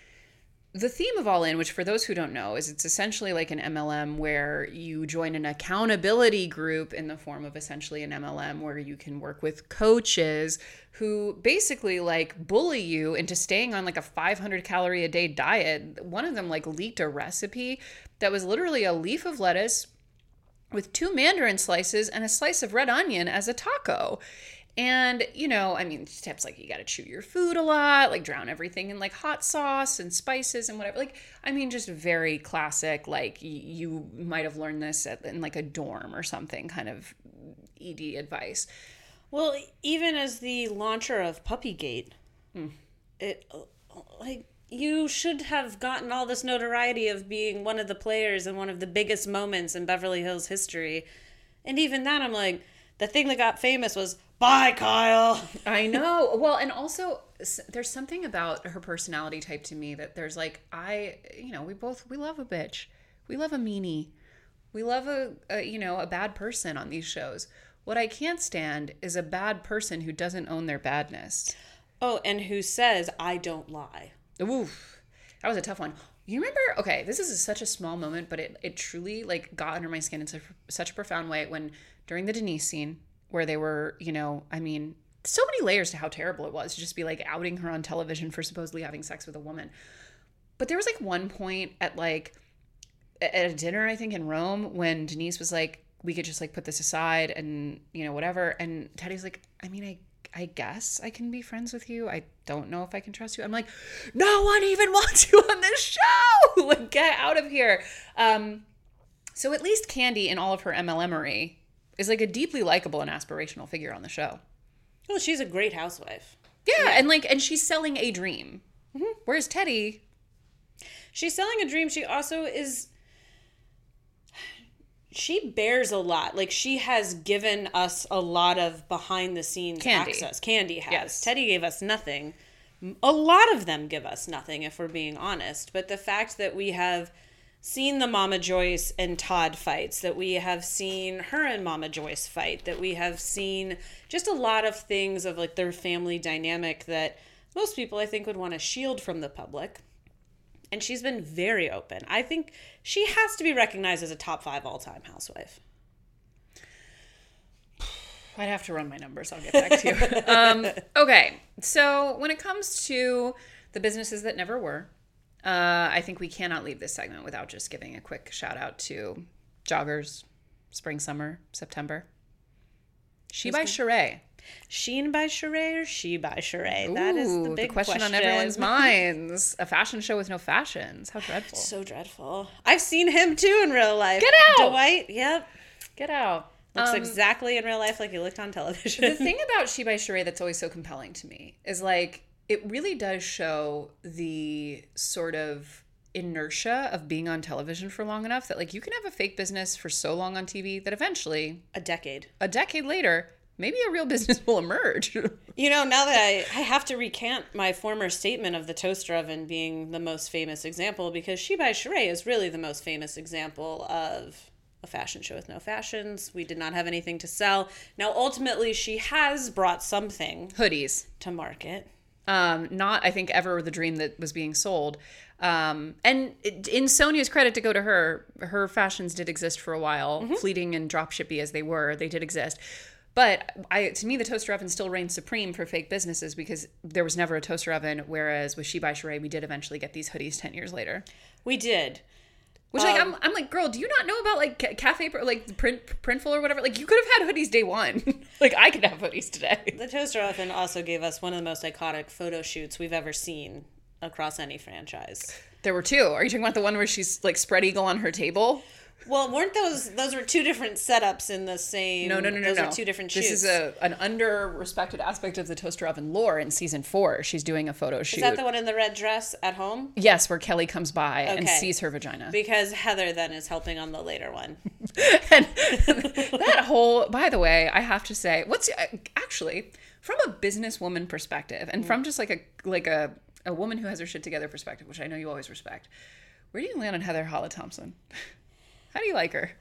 The theme of All In, which for those who don't know, is it's essentially like an M L M where you join an accountability group in the form of essentially an M L M where you can work with coaches who basically like bully you into staying on like a five hundred calorie a day diet. One of them like leaked a recipe that was literally a leaf of lettuce with two mandarin slices and a slice of red onion as a taco. And, you know, I mean, tips like you got to chew your food a lot, like drown everything in like hot sauce and spices and whatever. Like, I mean, just very classic, like y- you might have learned this at, in like a dorm or something kind of E D advice. Well, even as the launcher of Puppygate, Hmm. it like you should have gotten all this notoriety of being one of the players in one of the biggest moments in Beverly Hills history. And even that, I'm like, the thing that got famous was, bye, Kyle. I know. Well, and also there's something about her personality type to me that there's like, I, you know, we both, we love a bitch. We love a meanie. We love a, a, you know, a bad person on these shows. What I can't stand is a bad person who doesn't own their badness. Oh, and who says, I don't lie. Oof. That was a tough one. You remember, okay, this is such a small moment, but it, it truly like got under my skin in such, such a profound way when during the Denise scene where they were, you know, I mean, so many layers to how terrible it was to just be like outing her on television for supposedly having sex with a woman. But there was like one point at like, at a dinner, I think in Rome, when Denise was like, we could just like put this aside and, you know, whatever. And Teddy's like, I mean, I I guess I can be friends with you. I don't know if I can trust you. I'm like, no one even wants you on this show. Like, get out of here. Um, so at least Candy, in all of her M L M-ery, is like a deeply likable and aspirational figure on the show. Well, she's a great housewife. Yeah, yeah. and like, and she's selling a dream. Mm-hmm. Whereas Teddi, she's selling a dream. She also is. She bears a lot. Like, she has given us a lot of behind-the-scenes Candy. access. Candy has. Yes. Teddi gave us nothing. A lot of them give us nothing, if we're being honest. But the fact that we have seen the Mama Joyce and Todd fights, that we have seen her and Mama Joyce fight, that we have seen just a lot of things of, like, their family dynamic that most people, I think, would want to shield from the public. And she's been very open. I think she has to be recognized as a top five all-time housewife. I'd have to run my numbers. I'll get back to you. um, okay. So when it comes to the businesses that never were, uh, I think we cannot leave this segment without just giving a quick shout out to Joggers, Spring, Summer, September. She by Sheree. Shein by Sheree or She by Sheree? That is the big the question, question on everyone's minds. A fashion show with no fashions. How dreadful. So dreadful. I've seen him too in real life. Get out! Dwight, yep. Get out. Looks Um, exactly in real life like he looked on television. The thing about She by Sheree that's always so compelling to me is like, it really does show the sort of inertia of being on television for long enough that like you can have a fake business for so long on T V that eventually, A decade. a decade later, maybe a real business will emerge. You know, now that I, I have to recant my former statement of the toaster oven being the most famous example, because She by Sheree is really the most famous example of a fashion show with no fashions. We did not have anything to sell. Now, ultimately, she has brought something Hoodies. to market. Um, not, I think, ever the dream that was being sold. Um, and it, in Sonia's credit to go to her, her fashions did exist for a while, Mm-hmm. fleeting and dropshippy as they were, they did exist. But I, to me, the toaster oven still reigns supreme for fake businesses because there was never a toaster oven. Whereas with She by Sheree, we did eventually get these hoodies ten years later. We did. Which, like, I'm, I'm like, girl, do you not know about like ca- cafe, like print, Printful or whatever? Like, you could have had hoodies day one. Like, I could have hoodies today. The toaster oven also gave us one of the most iconic photo shoots we've ever seen across any franchise. There were two. Are you talking about the one where she's like spread eagle on her table? Well, weren't those those were two different setups in the same? No, no, no, no, Those no. are two different shoots. This is a an under-respected aspect of the toaster oven lore in season four. She's doing a photo shoot. Is that the one in the red dress at home? Yes, where Kelly comes by and Okay. sees her vagina. Because Heather then is helping on the later one. And that whole, by the way, I have to say, what's actually from a businesswoman perspective, and from just like a like a a woman who has her shit together perspective, which I know you always respect. Where do you land on Heather Holland Thompson? How do you like her?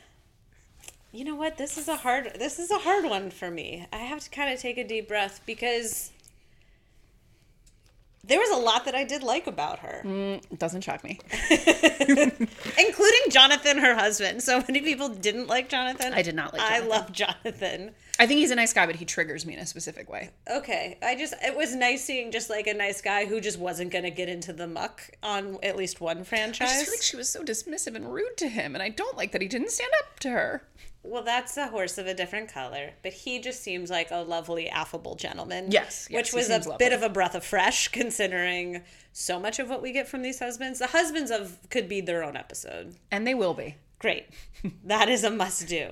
You know what? This is a hard this is a hard one for me. I have to kind of take a deep breath because there was a lot that I did like about her. Mm, doesn't shock me. Including Jonathan, her husband. So many people didn't like Jonathan. I did not like I Jonathan. love Jonathan. I think he's a nice guy, but he triggers me in a specific way. Okay. I just, it was nice seeing just like a nice guy who just wasn't going to get into the muck on at least one I franchise. just feel like she was so dismissive and rude to him, and I don't like that he didn't stand up to her. Well, that's a horse of a different color, but he just seems like a lovely, affable gentleman. Yes, yes, which he was a seems bit lovely. of a breath of fresh, considering so much of what we get from these husbands. The husbands of could be their own episode. And they will be. Great, that is a must do.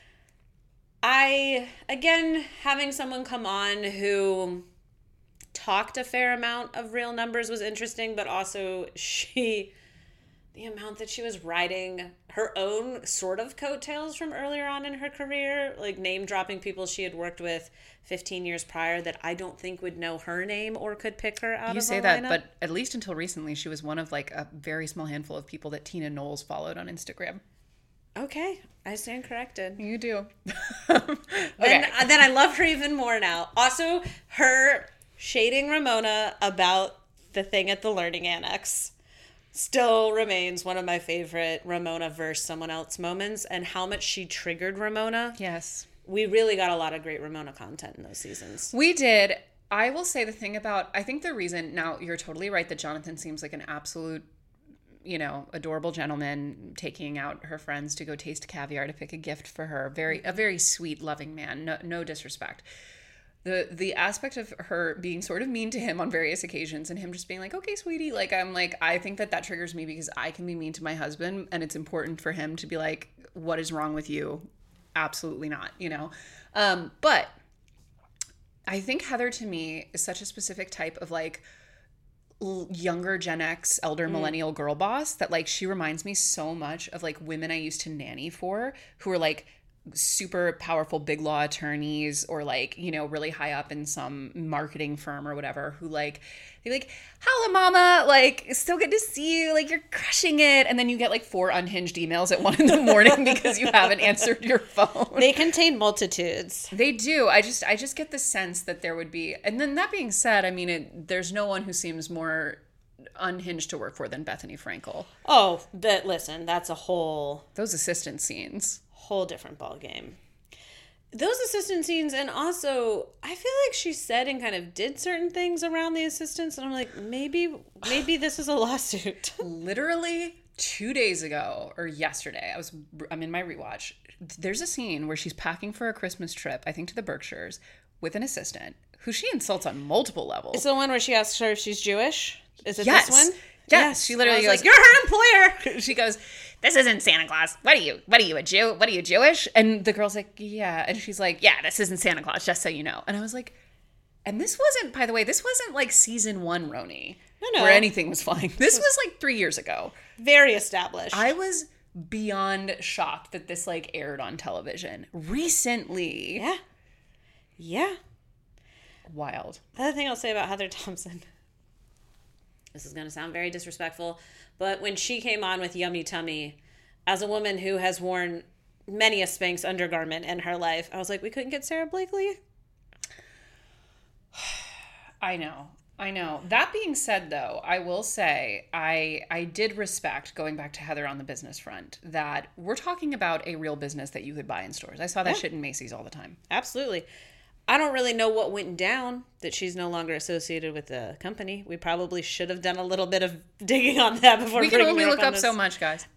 I again having someone come on who talked a fair amount of real numbers was interesting, but also she. The amount that she was riding her own sort of coattails from earlier on in her career, like name dropping people she had worked with fifteen years prior that I don't think would know her name or could pick her out You of say a that, lineup. but at least until recently, she was one of like a very small handful of people that Tina Knowles followed on Instagram. Okay, I stand corrected. You do. Then, Okay. then I love her even more now. Also, her shading Ramona about the thing at the Learning Annex still remains one of my favorite Ramona versus someone else moments, and how much she triggered Ramona. Yes. We really got a lot of great Ramona content in those seasons. We did. I will say the thing about, I think the reason, now you're totally right that Jonathan seems like an absolute, you know, adorable gentleman taking out her friends to go taste caviar to pick a gift for her. Very, a very sweet, loving man. No, no disrespect. The the aspect of her being sort of mean to him on various occasions and him just being like, okay, sweetie, like, I'm like, I think that that triggers me because I can be mean to my husband and it's important for him to be like, what is wrong with you? Absolutely not, you know? Um, but I think Heather to me is such a specific type of like l- younger Gen X, elder millennial girl boss that like she reminds me so much of like women I used to nanny for who were like super powerful big law attorneys or like, you know, really high up in some marketing firm or whatever who like, they're like, hello mama, like it's so good to see you, like you're crushing it. And then you get like four unhinged emails at one in the morning because you haven't answered your phone. They contain multitudes. They do. I just I just get the sense that there would be, and then that being said, I mean, it, there's no one who seems more unhinged to work for than Bethany Frankel. Oh, that listen, that's a whole Those assistant scenes. whole different ball game. Those assistant scenes, and also I feel like she said and kind of did certain things around the assistants, and I'm like, maybe maybe this is a lawsuit. Literally two days ago or yesterday, I was I'm in my rewatch. There's a scene where she's packing for a Christmas trip, I think to the Berkshires, with an assistant who she insults on multiple levels. It's the one where she asks her if she's Jewish. Is it yes. this one? Yes. Yes. She literally goes, like, "You're her employer." She goes, "This isn't Santa Claus. What are you? What are you, a Jew? What are you, Jewish?" And the girl's like, "Yeah." And she's like, "Yeah, this isn't Santa Claus, just so you know." And I was like, and this wasn't, by the way, this wasn't like season one Roni. No, no. Where anything was flying. This was like three years ago. Very established. I was beyond shocked that this like aired on television recently. Yeah. Yeah. Wild. The other thing I'll say about Heather Thompson, this is going to sound very disrespectful, but when she came on with Yummy Tummy, as a woman who has worn many a Spanx undergarment in her life, I was like, we couldn't get Sarah Blakely? I know. I know. That being said, though, I will say I I did respect, going back to Heather on the business front, that we're talking about a real business that you could buy in stores. I saw that Yeah. shit in Macy's all the time. Absolutely. I don't really know what went down that she's no longer associated with the company. We probably should have done a little bit of digging on that before We can bringing only her look on up this. so much, guys.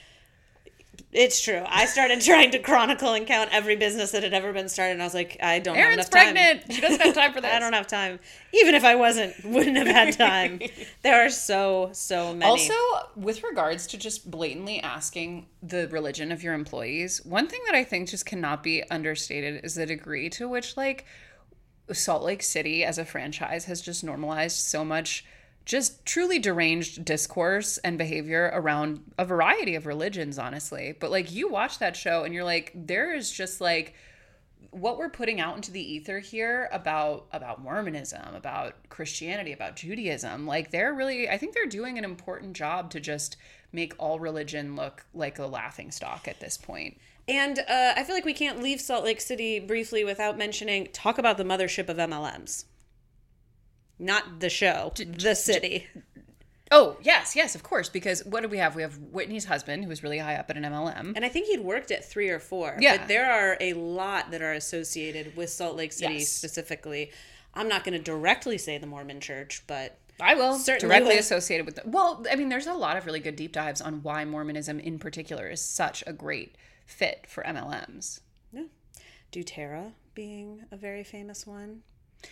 It's true. I started trying to chronicle and count every business that had ever been started, and I was like, I don't Erin's have enough time. pregnant. She doesn't have time for this. I don't have time. Even if I wasn't, wouldn't have had time. There are so, so many. Also, with regards to just blatantly asking the religion of your employees, one thing that I think just cannot be understated is the degree to which, like, Salt Lake City as a franchise has just normalized so much just truly deranged discourse and behavior around a variety of religions, honestly. But, like, you watch that show and you're like, there is just, like, what we're putting out into the ether here about about Mormonism, about Christianity, about Judaism. Like, they're really, I think they're doing an important job to just make all religion look like a laughingstock at this point. And uh, I feel like we can't leave Salt Lake City briefly without mentioning, talk about the mothership of M L Ms. Not the show, the city. Oh, yes, yes, of course. Because what do we have? We have Whitney's husband, who was really high up at an M L M. And I think he'd worked at three or four. Yeah. But there are a lot that are associated with Salt Lake City Yes. specifically. I'm not going to directly say the Mormon Church, but I will. Certainly Directly with- associated with the, well, I mean, there's a lot of really good deep dives on why Mormonism in particular is such a great fit for M L Ms. yeah. doTERRA being a very famous one.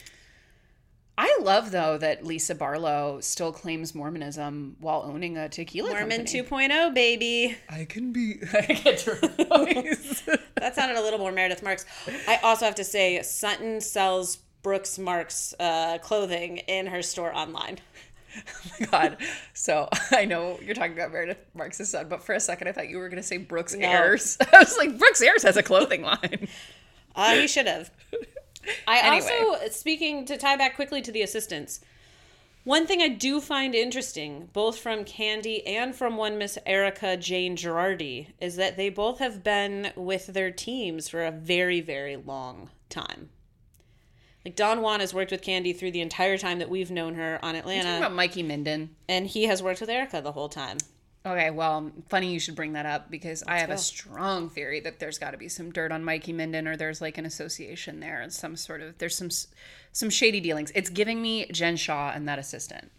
I love, though, that Lisa Barlow still claims Mormonism while owning a tequila Mormon company. two point oh, baby. I can be... I get her voice. That sounded a little more Meredith Marks. I also have to say, Sutton sells Brooks Marks uh, clothing in her store online. Oh my God. So I know you're talking about Meredith Marks' son, but for a second I thought you were going to say Brooks No. Ayers. I was like, Brooks Ayers has a clothing line. Uh, he should have. I Anyway. also, speaking to tie back quickly to the assistants, one thing I do find interesting, both from Candy and from one Miss Erica Jane Girardi, is that they both have been with their teams for a very, very long time. Like, Don Juan has worked with Candy through the entire time that we've known her on You're talking Atlanta, about Mikey Minden. and he has worked with Erica the whole time. Okay, well, funny you should bring that up because I have go. a strong theory that there's got to be some dirt on Mikey Minden, or there's like an association there and some sort of, there's some some shady dealings. It's giving me Jen Shaw and that assistant.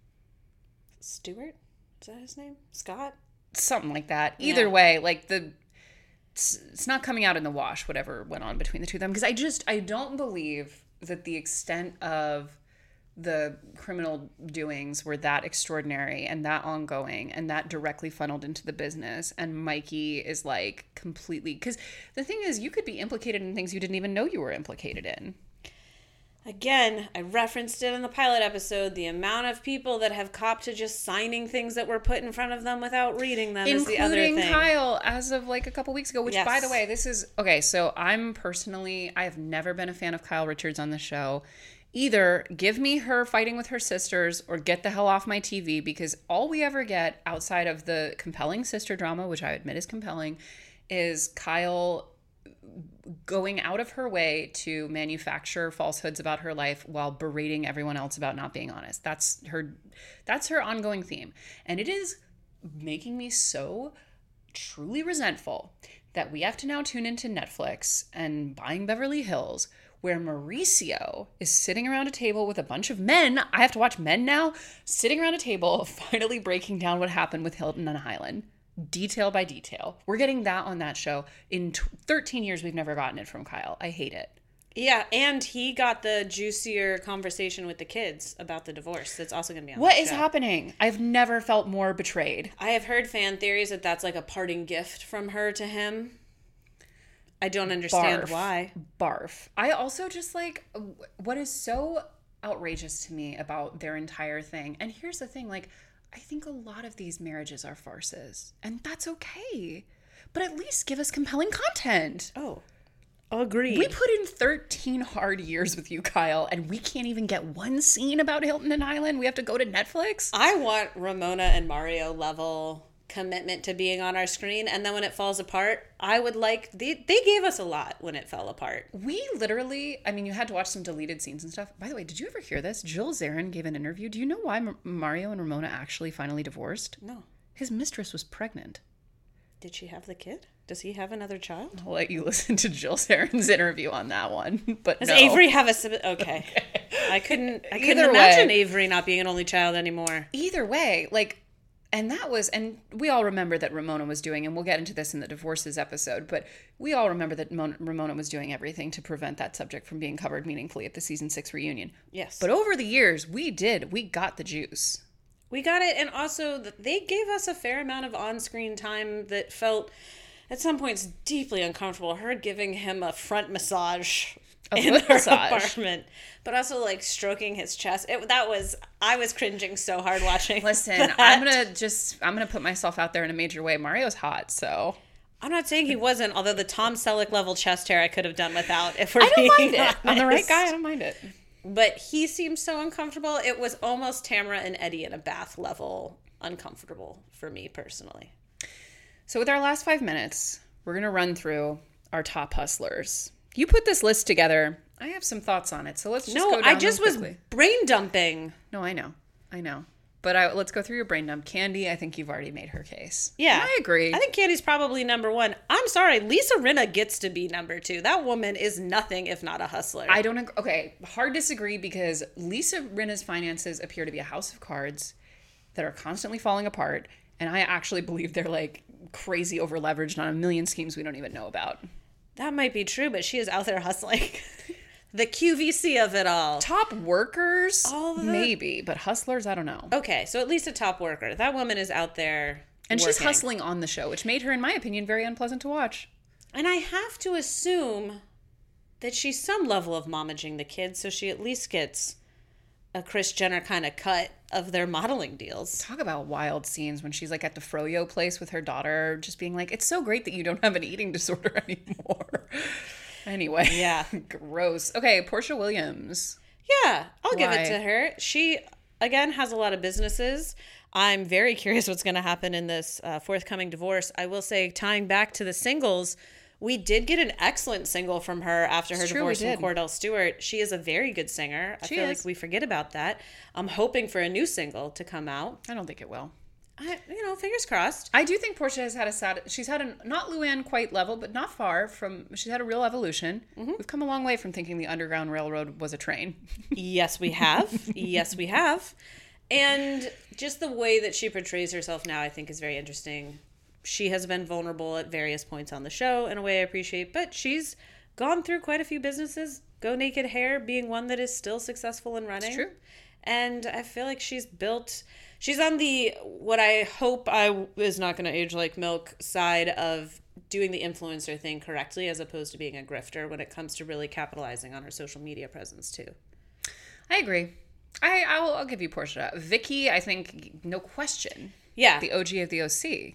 Stewart? Is that his name? Scott? Something like that. Either Yeah. way, like the it's, it's not coming out in the wash whatever went on between the two of them, because I just I don't believe that the extent of the criminal doings were that extraordinary and that ongoing and that directly funneled into the business. And Mikey is like completely, because the thing is, you could be implicated in things you didn't even know you were implicated in. Again, I referenced it in the pilot episode. The amount of people that have copped to just signing things that were put in front of them without reading them is the other Including thing. Kyle, as of like a couple weeks ago, which, Yes. by the way, this is okay. So I'm personally, I have never been a fan of Kyle Richards on the show. Either give me her fighting with her sisters or get the hell off my T V, because all we ever get outside of the compelling sister drama, which I admit is compelling, is Kyle going out of her way to manufacture falsehoods about her life while berating everyone else about not being honest. That's her that's her ongoing theme. And it is making me so truly resentful that we have to now tune into Netflix and Buying Beverly Hills, where Mauricio is sitting around a table with a bunch of men. I have to watch men now sitting around a table, finally breaking down what happened with Hilton and Highland, detail by detail. We're getting that on that show. In t- thirteen years, we've never gotten it from Kyle. I hate it. Yeah, and he got the juicier conversation with the kids about the divorce. That's also going to be on What the is show. happening? I've never felt more betrayed. I have heard fan theories that that's like a parting gift from her to him. I don't understand Barf. why. Barf. I also just like, what is so outrageous to me about their entire thing. And here's the thing, like, I think a lot of these marriages are farces, and that's okay. But at least give us compelling content. Oh, agreed. We put in thirteen hard years with you, Kyle, and we can't even get one scene about Hilton and Island. We have to go to Netflix. I want Ramona and Mario level commitment to being on our screen, and then when it falls apart, I would like they they gave us a lot when it fell apart. We literally, I mean, you had to watch some deleted scenes and stuff. By the way, did you ever hear this? Jill Zarin gave an interview. Do you know why M- Mario and Ramona actually finally divorced? No. His mistress was pregnant. Did she have the kid? Does he have another child? I'll let you listen to Jill Zarin's interview on that one. But Does no. Avery have a sib- okay? I couldn't. I couldn't Either imagine way. Avery not being an only child anymore. Either way, like, and that was, and we all remember that Ramona was doing, and we'll get into this in the divorces episode, but we all remember that Mon- Ramona was doing everything to prevent that subject from being covered meaningfully at the season six reunion. Yes, But over the years, we did. We got the juice. we got it, and also th- they gave us a fair amount of on-screen time that felt, at some points, deeply uncomfortable. Her giving him a front massage A in foot her massage. apartment, but also like stroking his chest. It, that was I was cringing so hard watching. Listen, that. I'm gonna just I'm gonna put myself out there in a major way. Mario's hot, so I'm not saying he wasn't. Although the Tom Selleck level chest hair, I could have done without. If we're I don't being mind it. I'm the right honest. guy. I don't mind it. But he seemed so uncomfortable. It was almost Tamara and Eddie in a bath level uncomfortable for me personally. So with our last five minutes, we're gonna run through our top hustlers. You put this list together. I have some thoughts on it, so let's just No, go down I just them was quickly. brain dumping. No, I know, I know. But I, let's go through your brain dump. Candy, I think you've already made her case. Yeah. And I agree. I think Candy's probably number one. I'm sorry, Lisa Rinna gets to be number two. That woman is nothing if not a hustler. I don't agree. Okay, hard disagree because Lisa Rinna's finances appear to be a house of cards that are constantly falling apart, and I actually believe they're like crazy over leveraged on a million schemes we don't even know about. That might be true, but she is out there hustling. The Q V C of it all. Top workers, All of it? maybe, but hustlers, I don't know. Okay, so at least a top worker. That woman is out there And she's working. hustling on the show, which made her, in my opinion, very unpleasant to watch. And I have to assume that she's some level of momaging the kids, so she at least gets a Kris Jenner kind of cut of their modeling deals. Talk about wild scenes when she's like at the Froyo place with her daughter, just being like, it's so great that you don't have an eating disorder anymore. Anyway. Yeah. Gross. Okay, Portia Williams. Yeah, I'll give Why? it to her. She, again, has a lot of businesses. I'm very curious what's going to happen in this uh, forthcoming divorce. I will say, tying back to the singles, we did get an excellent single from her after her It's true, we divorce from did. Cordell Stewart. She is a very good singer. I She feel is. like we forget about that. I'm hoping for a new single to come out. I don't think it will. I, you know, fingers crossed. I do think Portia has had a sad, she's had a, not Luann quite level, but not far from, she's had a real evolution. Mm-hmm. We've come a long way from thinking the Underground Railroad was a train. Yes, we have. Yes, we have. And just the way that she portrays herself now, I think, is very interesting. She has been vulnerable at various points on the show in a way I appreciate, but she's gone through quite a few businesses, Go Naked Hair being one that is still successful in running. It's true. And I feel like she's built, she's on the, what I hope I is not going to age like milk side of doing the influencer thing correctly as opposed to being a grifter when it comes to really capitalizing on her social media presence too. I agree. I, I'll, I'll give you Portia. Vicky, I think, no question. Yeah. The O G of the O C.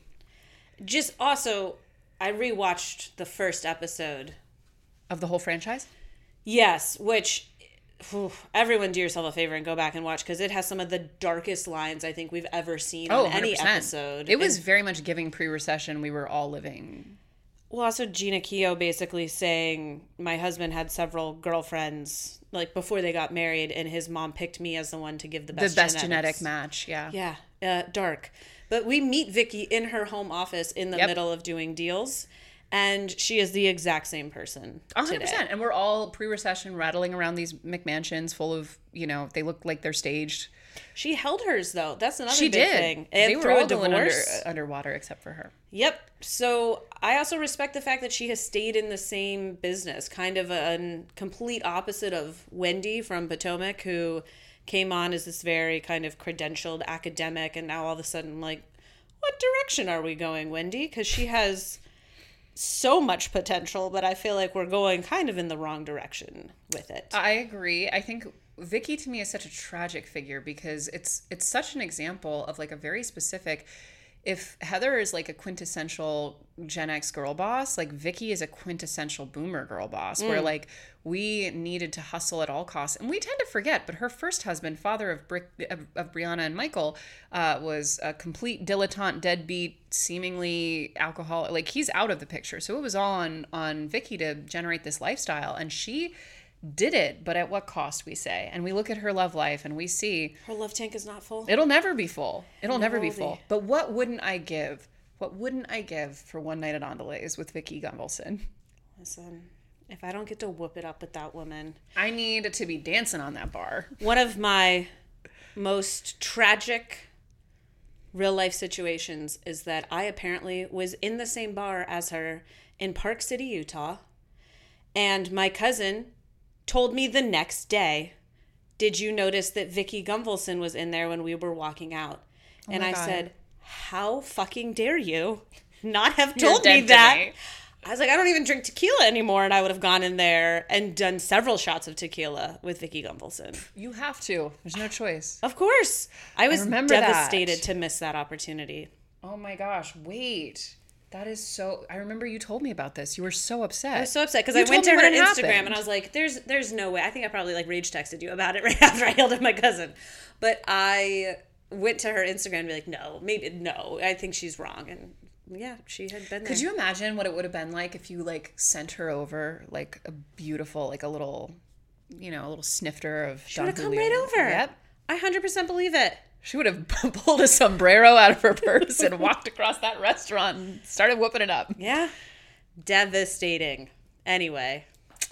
Just also, I rewatched the first episode. Of the whole franchise? Yes, which whew, everyone do yourself a favor and go back and watch because it has some of the darkest lines I think we've ever seen Oh, on any one hundred percent. episode. It was And, very much giving pre-recession. We were all living. well, also Gina Keogh basically saying my husband had several girlfriends like before they got married, and his mom picked me as the one to give the best the best genetics. genetic match, yeah. Yeah, uh, dark. But we meet Vicky in her home office in the Yep. middle of doing deals, and she is the exact same person one hundred today. percent. And we're all pre-recession rattling around these McMansions full of, you know, they look like they're staged. She held hers, though. That's another She big did. thing. They And were through all a going under, divorce. underwater except for her. Yep. So I also respect the fact that she has stayed in the same business, kind of a complete opposite of Wendy from Potomac, who came on as this very kind of credentialed academic, and now all of a sudden, like, what direction are we going, Wendy? Because she has so much potential, but I feel like we're going kind of in the wrong direction with it. I agree. I think Vicky to me is such a tragic figure because it's it's such an example of like a very specific. If Heather is like a quintessential Gen X girl boss, like Vicky is a quintessential boomer girl boss, mm. where like we needed to hustle at all costs. And we tend to forget, but her first husband, father of Brick, of, of Brianna and Michael, uh, was a complete dilettante, deadbeat, seemingly alcoholic. Like he's out of the picture. So it was all on, on Vicky to generate this lifestyle. And she did it, but at what cost, we say. And we look at her love life and we see her love tank is not full. It'll never be full. It'll never, never be full. Be. But what wouldn't I give? What wouldn't I give for one night at Andalays with Vicky Gunvalson? Listen, if I don't get to whoop it up with that woman, I need to be dancing on that bar. One of my most tragic real life situations is that I apparently was in the same bar as her in Park City, Utah, and my cousin told me the next day, did you notice that Vicky Gunvalson was in there when we were walking out? Oh and I God. said, how fucking dare you not have told me that? Me. I was like, I don't even drink tequila anymore. And I would have gone in there and done several shots of tequila with Vicky Gunvalson. You have to. There's no choice. Of course. I was I devastated that. to miss that opportunity. Oh my gosh. Wait. That is so. I remember you told me about this. You were so upset. I was so upset because I went to her Instagram happened. and I was like, "There's, there's no way." I think I probably like rage texted you about it right after I yelled at my cousin. But I went to her Instagram and be like, "No, maybe no. I think she's wrong." And yeah, she had been there. Could you imagine what it would have been like if you like sent her over like a beautiful, like a little, you know, a little snifter of? She would have come right over. Yep, I one hundred percent believe it. She would have pulled a sombrero out of her purse and walked across that restaurant and started whooping it up. Yeah. Devastating. Anyway.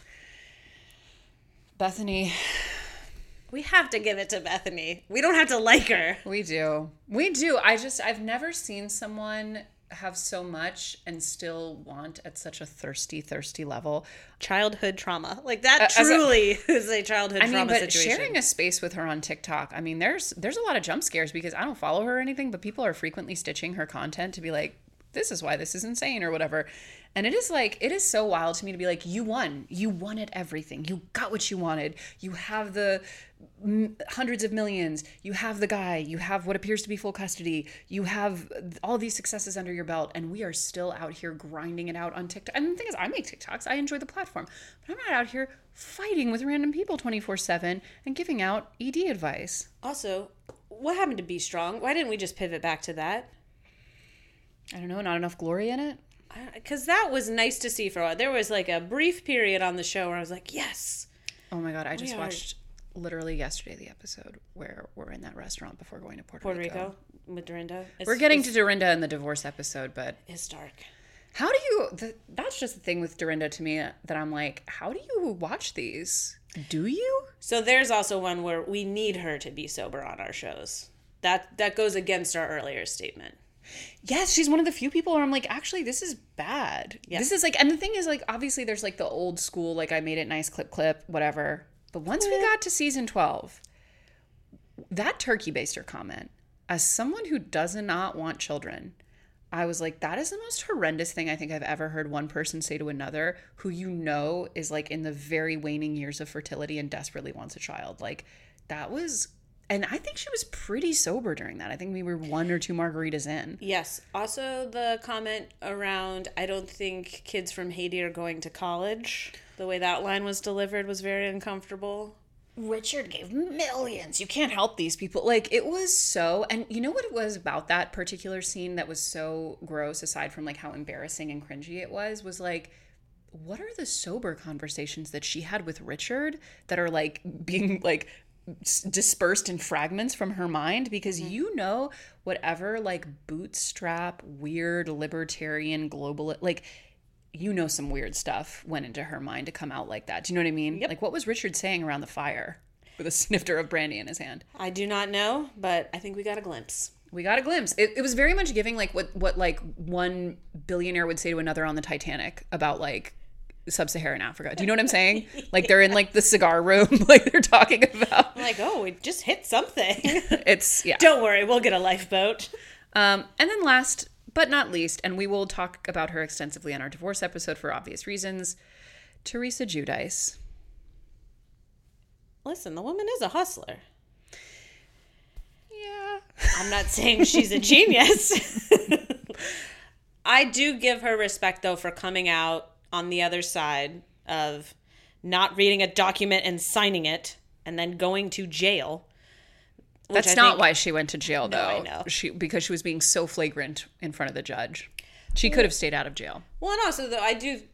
Bethany. We have to give it to Bethany. We don't have to like her. We do. We do. I just, I've never seen someone have so much and still want at such a thirsty, thirsty level. Childhood trauma. Like that uh, truly a, is a childhood I mean, trauma but situation. Sharing a space with her on TikTok, I mean, there's there's a lot of jump scares because I don't follow her or anything, but people are frequently stitching her content to be like, this is why this is insane or whatever. And it is like, it is so wild to me to be like, you won. You won at everything. You got what you wanted. You have the m- hundreds of millions. You have the guy. You have what appears to be full custody. You have all these successes under your belt. And we are still out here grinding it out on TikTok. And the thing is, I make TikToks. I enjoy the platform. But I'm not out here fighting with random people twenty-four seven and giving out E D advice. Also, what happened to Be Strong? Why didn't we just pivot back to that? I don't know. Not enough glory in it? Because that was nice to see for a while. There was like a brief period on the show where I was like, yes. Oh my God. I just watched literally yesterday the episode where we're in that restaurant before going to Puerto, Puerto Rico. Rico with Dorinda. It's, we're getting to Dorinda in the divorce episode, but it's dark. How do you, the, that's just the thing with Dorinda to me that I'm like, how do you watch these? Do you? So there's also one where we need her to be sober on our shows. That that goes against our earlier statement. Yes, she's one of the few people where I'm like, actually, this is bad. Yeah. This is like, and the thing is, like, obviously there's like the old school, like I made it nice, clip, clip, whatever. But once we got to season twelve, that turkey baster comment, as someone who does not want children, I was like, that is the most horrendous thing I think I've ever heard one person say to another who you know is like in the very waning years of fertility and desperately wants a child. Like, that was... And I think she was pretty sober during that. I think we were one or two margaritas in. Yes. Also, the comment around, I don't think kids from Haiti are going to college. The way that line was delivered was very uncomfortable. Richard gave millions. You can't help these people. Like, it was so... And you know what it was about that particular scene that was so gross, aside from, like, how embarrassing and cringy it was, was, like... What are the sober conversations that she had with Richard that are, like, being, like... dispersed in fragments from her mind? Because mm-hmm. you know, whatever like bootstrap weird libertarian global, like, you know, some weird stuff went into her mind to come out like that. Do you know what I mean? Yep. Like, what was Richard saying around the fire? with a snifter of brandy in his hand. I do not know, but I think we got a glimpse. We got a glimpse. It, it was very much giving like what, what like one billionaire would say to another on the Titanic about like sub-Saharan Africa. Do you know what I'm saying? Like they're in like the cigar room, like they're talking about. I'm like, oh, we just hit something. It's, yeah. Don't worry, we'll get a lifeboat. Um, and then last but not least, and we will talk about her extensively on our divorce episode for obvious reasons, Teresa Giudice. Listen, the woman is a hustler. Yeah. I'm not saying she's a genius. I do give her respect, though, for coming out on the other side of not reading a document and signing it and then going to jail. That's I not think, why she went to jail, though. No, I know. She, because she was being so flagrant in front of the judge. She could have stayed out of jail. Well, and also, though, I do...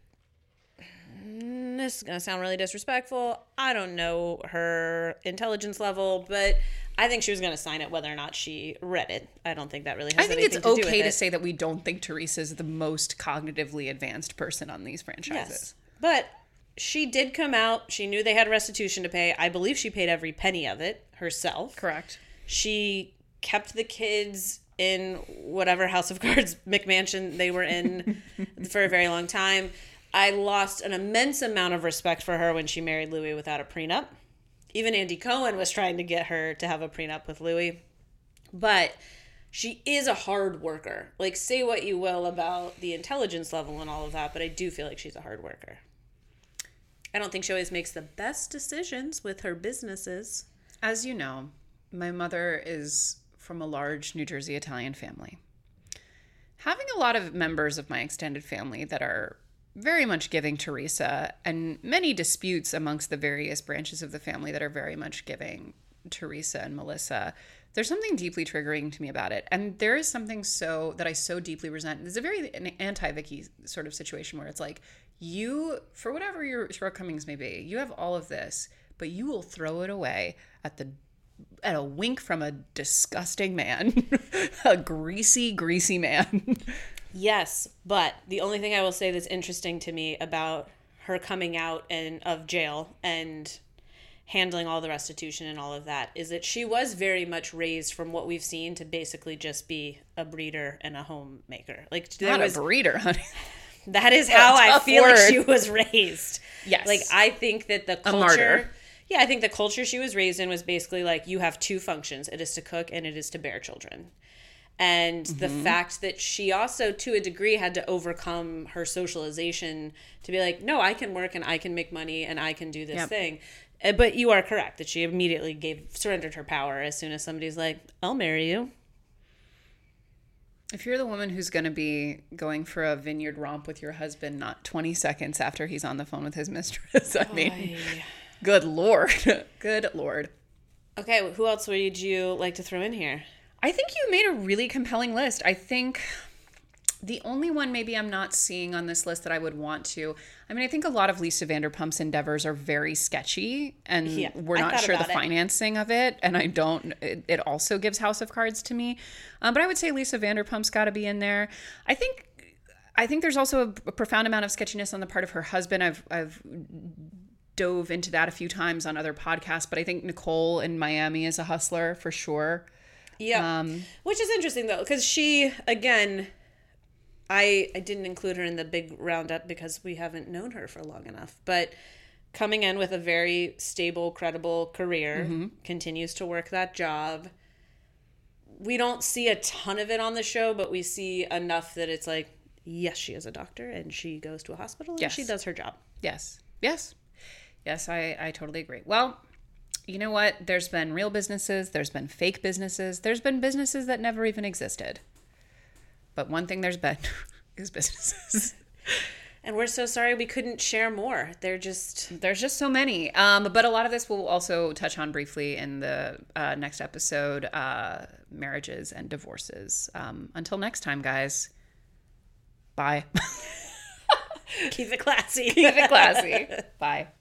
This is going to sound really disrespectful. I don't know her intelligence level, but I think she was going to sign it whether or not she read it. I don't think that really has I think anything it's to do with okay to it. say that we don't think Teresa is the most cognitively advanced person on these franchises. Yes. But she did come out. She knew they had restitution to pay. I believe she paid every penny of it herself. Correct. She kept the kids in whatever House of Cards McMansion they were in for a very long time. I lost an immense amount of respect for her when she married Louis without a prenup. Even Andy Cohen was trying to get her to have a prenup with Louis. But she is a hard worker. Like, say what you will about the intelligence level and all of that, but I do feel like she's a hard worker. I don't think she always makes the best decisions with her businesses. As you know, my mother is from a large New Jersey Italian family. Having a lot of members of my extended family that are very much giving Teresa, and many disputes amongst the various branches of the family that are very much giving Teresa and Melissa, there's something deeply triggering to me about it. And there is something so that I so deeply resent. It's a very an anti-Vicky sort of situation where it's like, you, for whatever your shortcomings may be, you have all of this, but you will throw it away at the at a wink from a disgusting man, a greasy, greasy man. Yes, but the only thing I will say that's interesting to me about her coming out and of jail and handling all the restitution and all of that is that she was very much raised from what we've seen to basically just be a breeder and a homemaker. Like there Not was, a breeder, honey. That is how I tough feel word. like she was raised. Yes. Like I think that the culture, A martyr. yeah, I think the culture she was raised in was basically like you have two functions: it is to cook and it is to bear children. And mm-hmm. the fact that she also, to a degree, had to overcome her socialization to be like, no, I can work and I can make money and I can do this Yep. thing. Uh, But you are correct that she immediately gave surrendered her power as soon as somebody's like, I'll marry you. If you're the woman who's going to be going for a vineyard romp with your husband not twenty seconds after he's on the phone with his mistress, I mean, Oy. good Lord. Good Lord. Okay, who else would you like to throw in here? I think you made a really compelling list. I think the only one maybe I'm not seeing on this list that I would want to, I mean, I think a lot of Lisa Vanderpump's endeavors are very sketchy, and Yeah, we're I not thought sure the about it. financing of it, and I don't, it, it also gives House of Cards to me. Um, but I would say Lisa Vanderpump's got to be in there. I think I think there's also a, a profound amount of sketchiness on the part of her husband. I've I've dove into that a few times on other podcasts, but I think Nicole in Miami is a hustler for sure. Yeah, Um, which is interesting though, because she again, I I didn't include her in the big roundup because we haven't known her for long enough. But coming in with a very stable, credible career, Mm-hmm. continues to work that job. We don't see a ton of it on the show, but we see enough that it's like, yes, she is a doctor and she goes to a hospital and Yes. she does her job. Yes. Yes. Yes, I, I totally agree. Well, you know what? There's been real businesses. There's been fake businesses. There's been businesses that never even existed. But one thing there's been is businesses. And we're so sorry we couldn't share more. They're just... There's just so many. Um, but a lot of this we'll also touch on briefly in the uh, next episode, uh, marriages and divorces. Um, until next time, guys. Bye. Keep it classy. Keep it classy. Bye.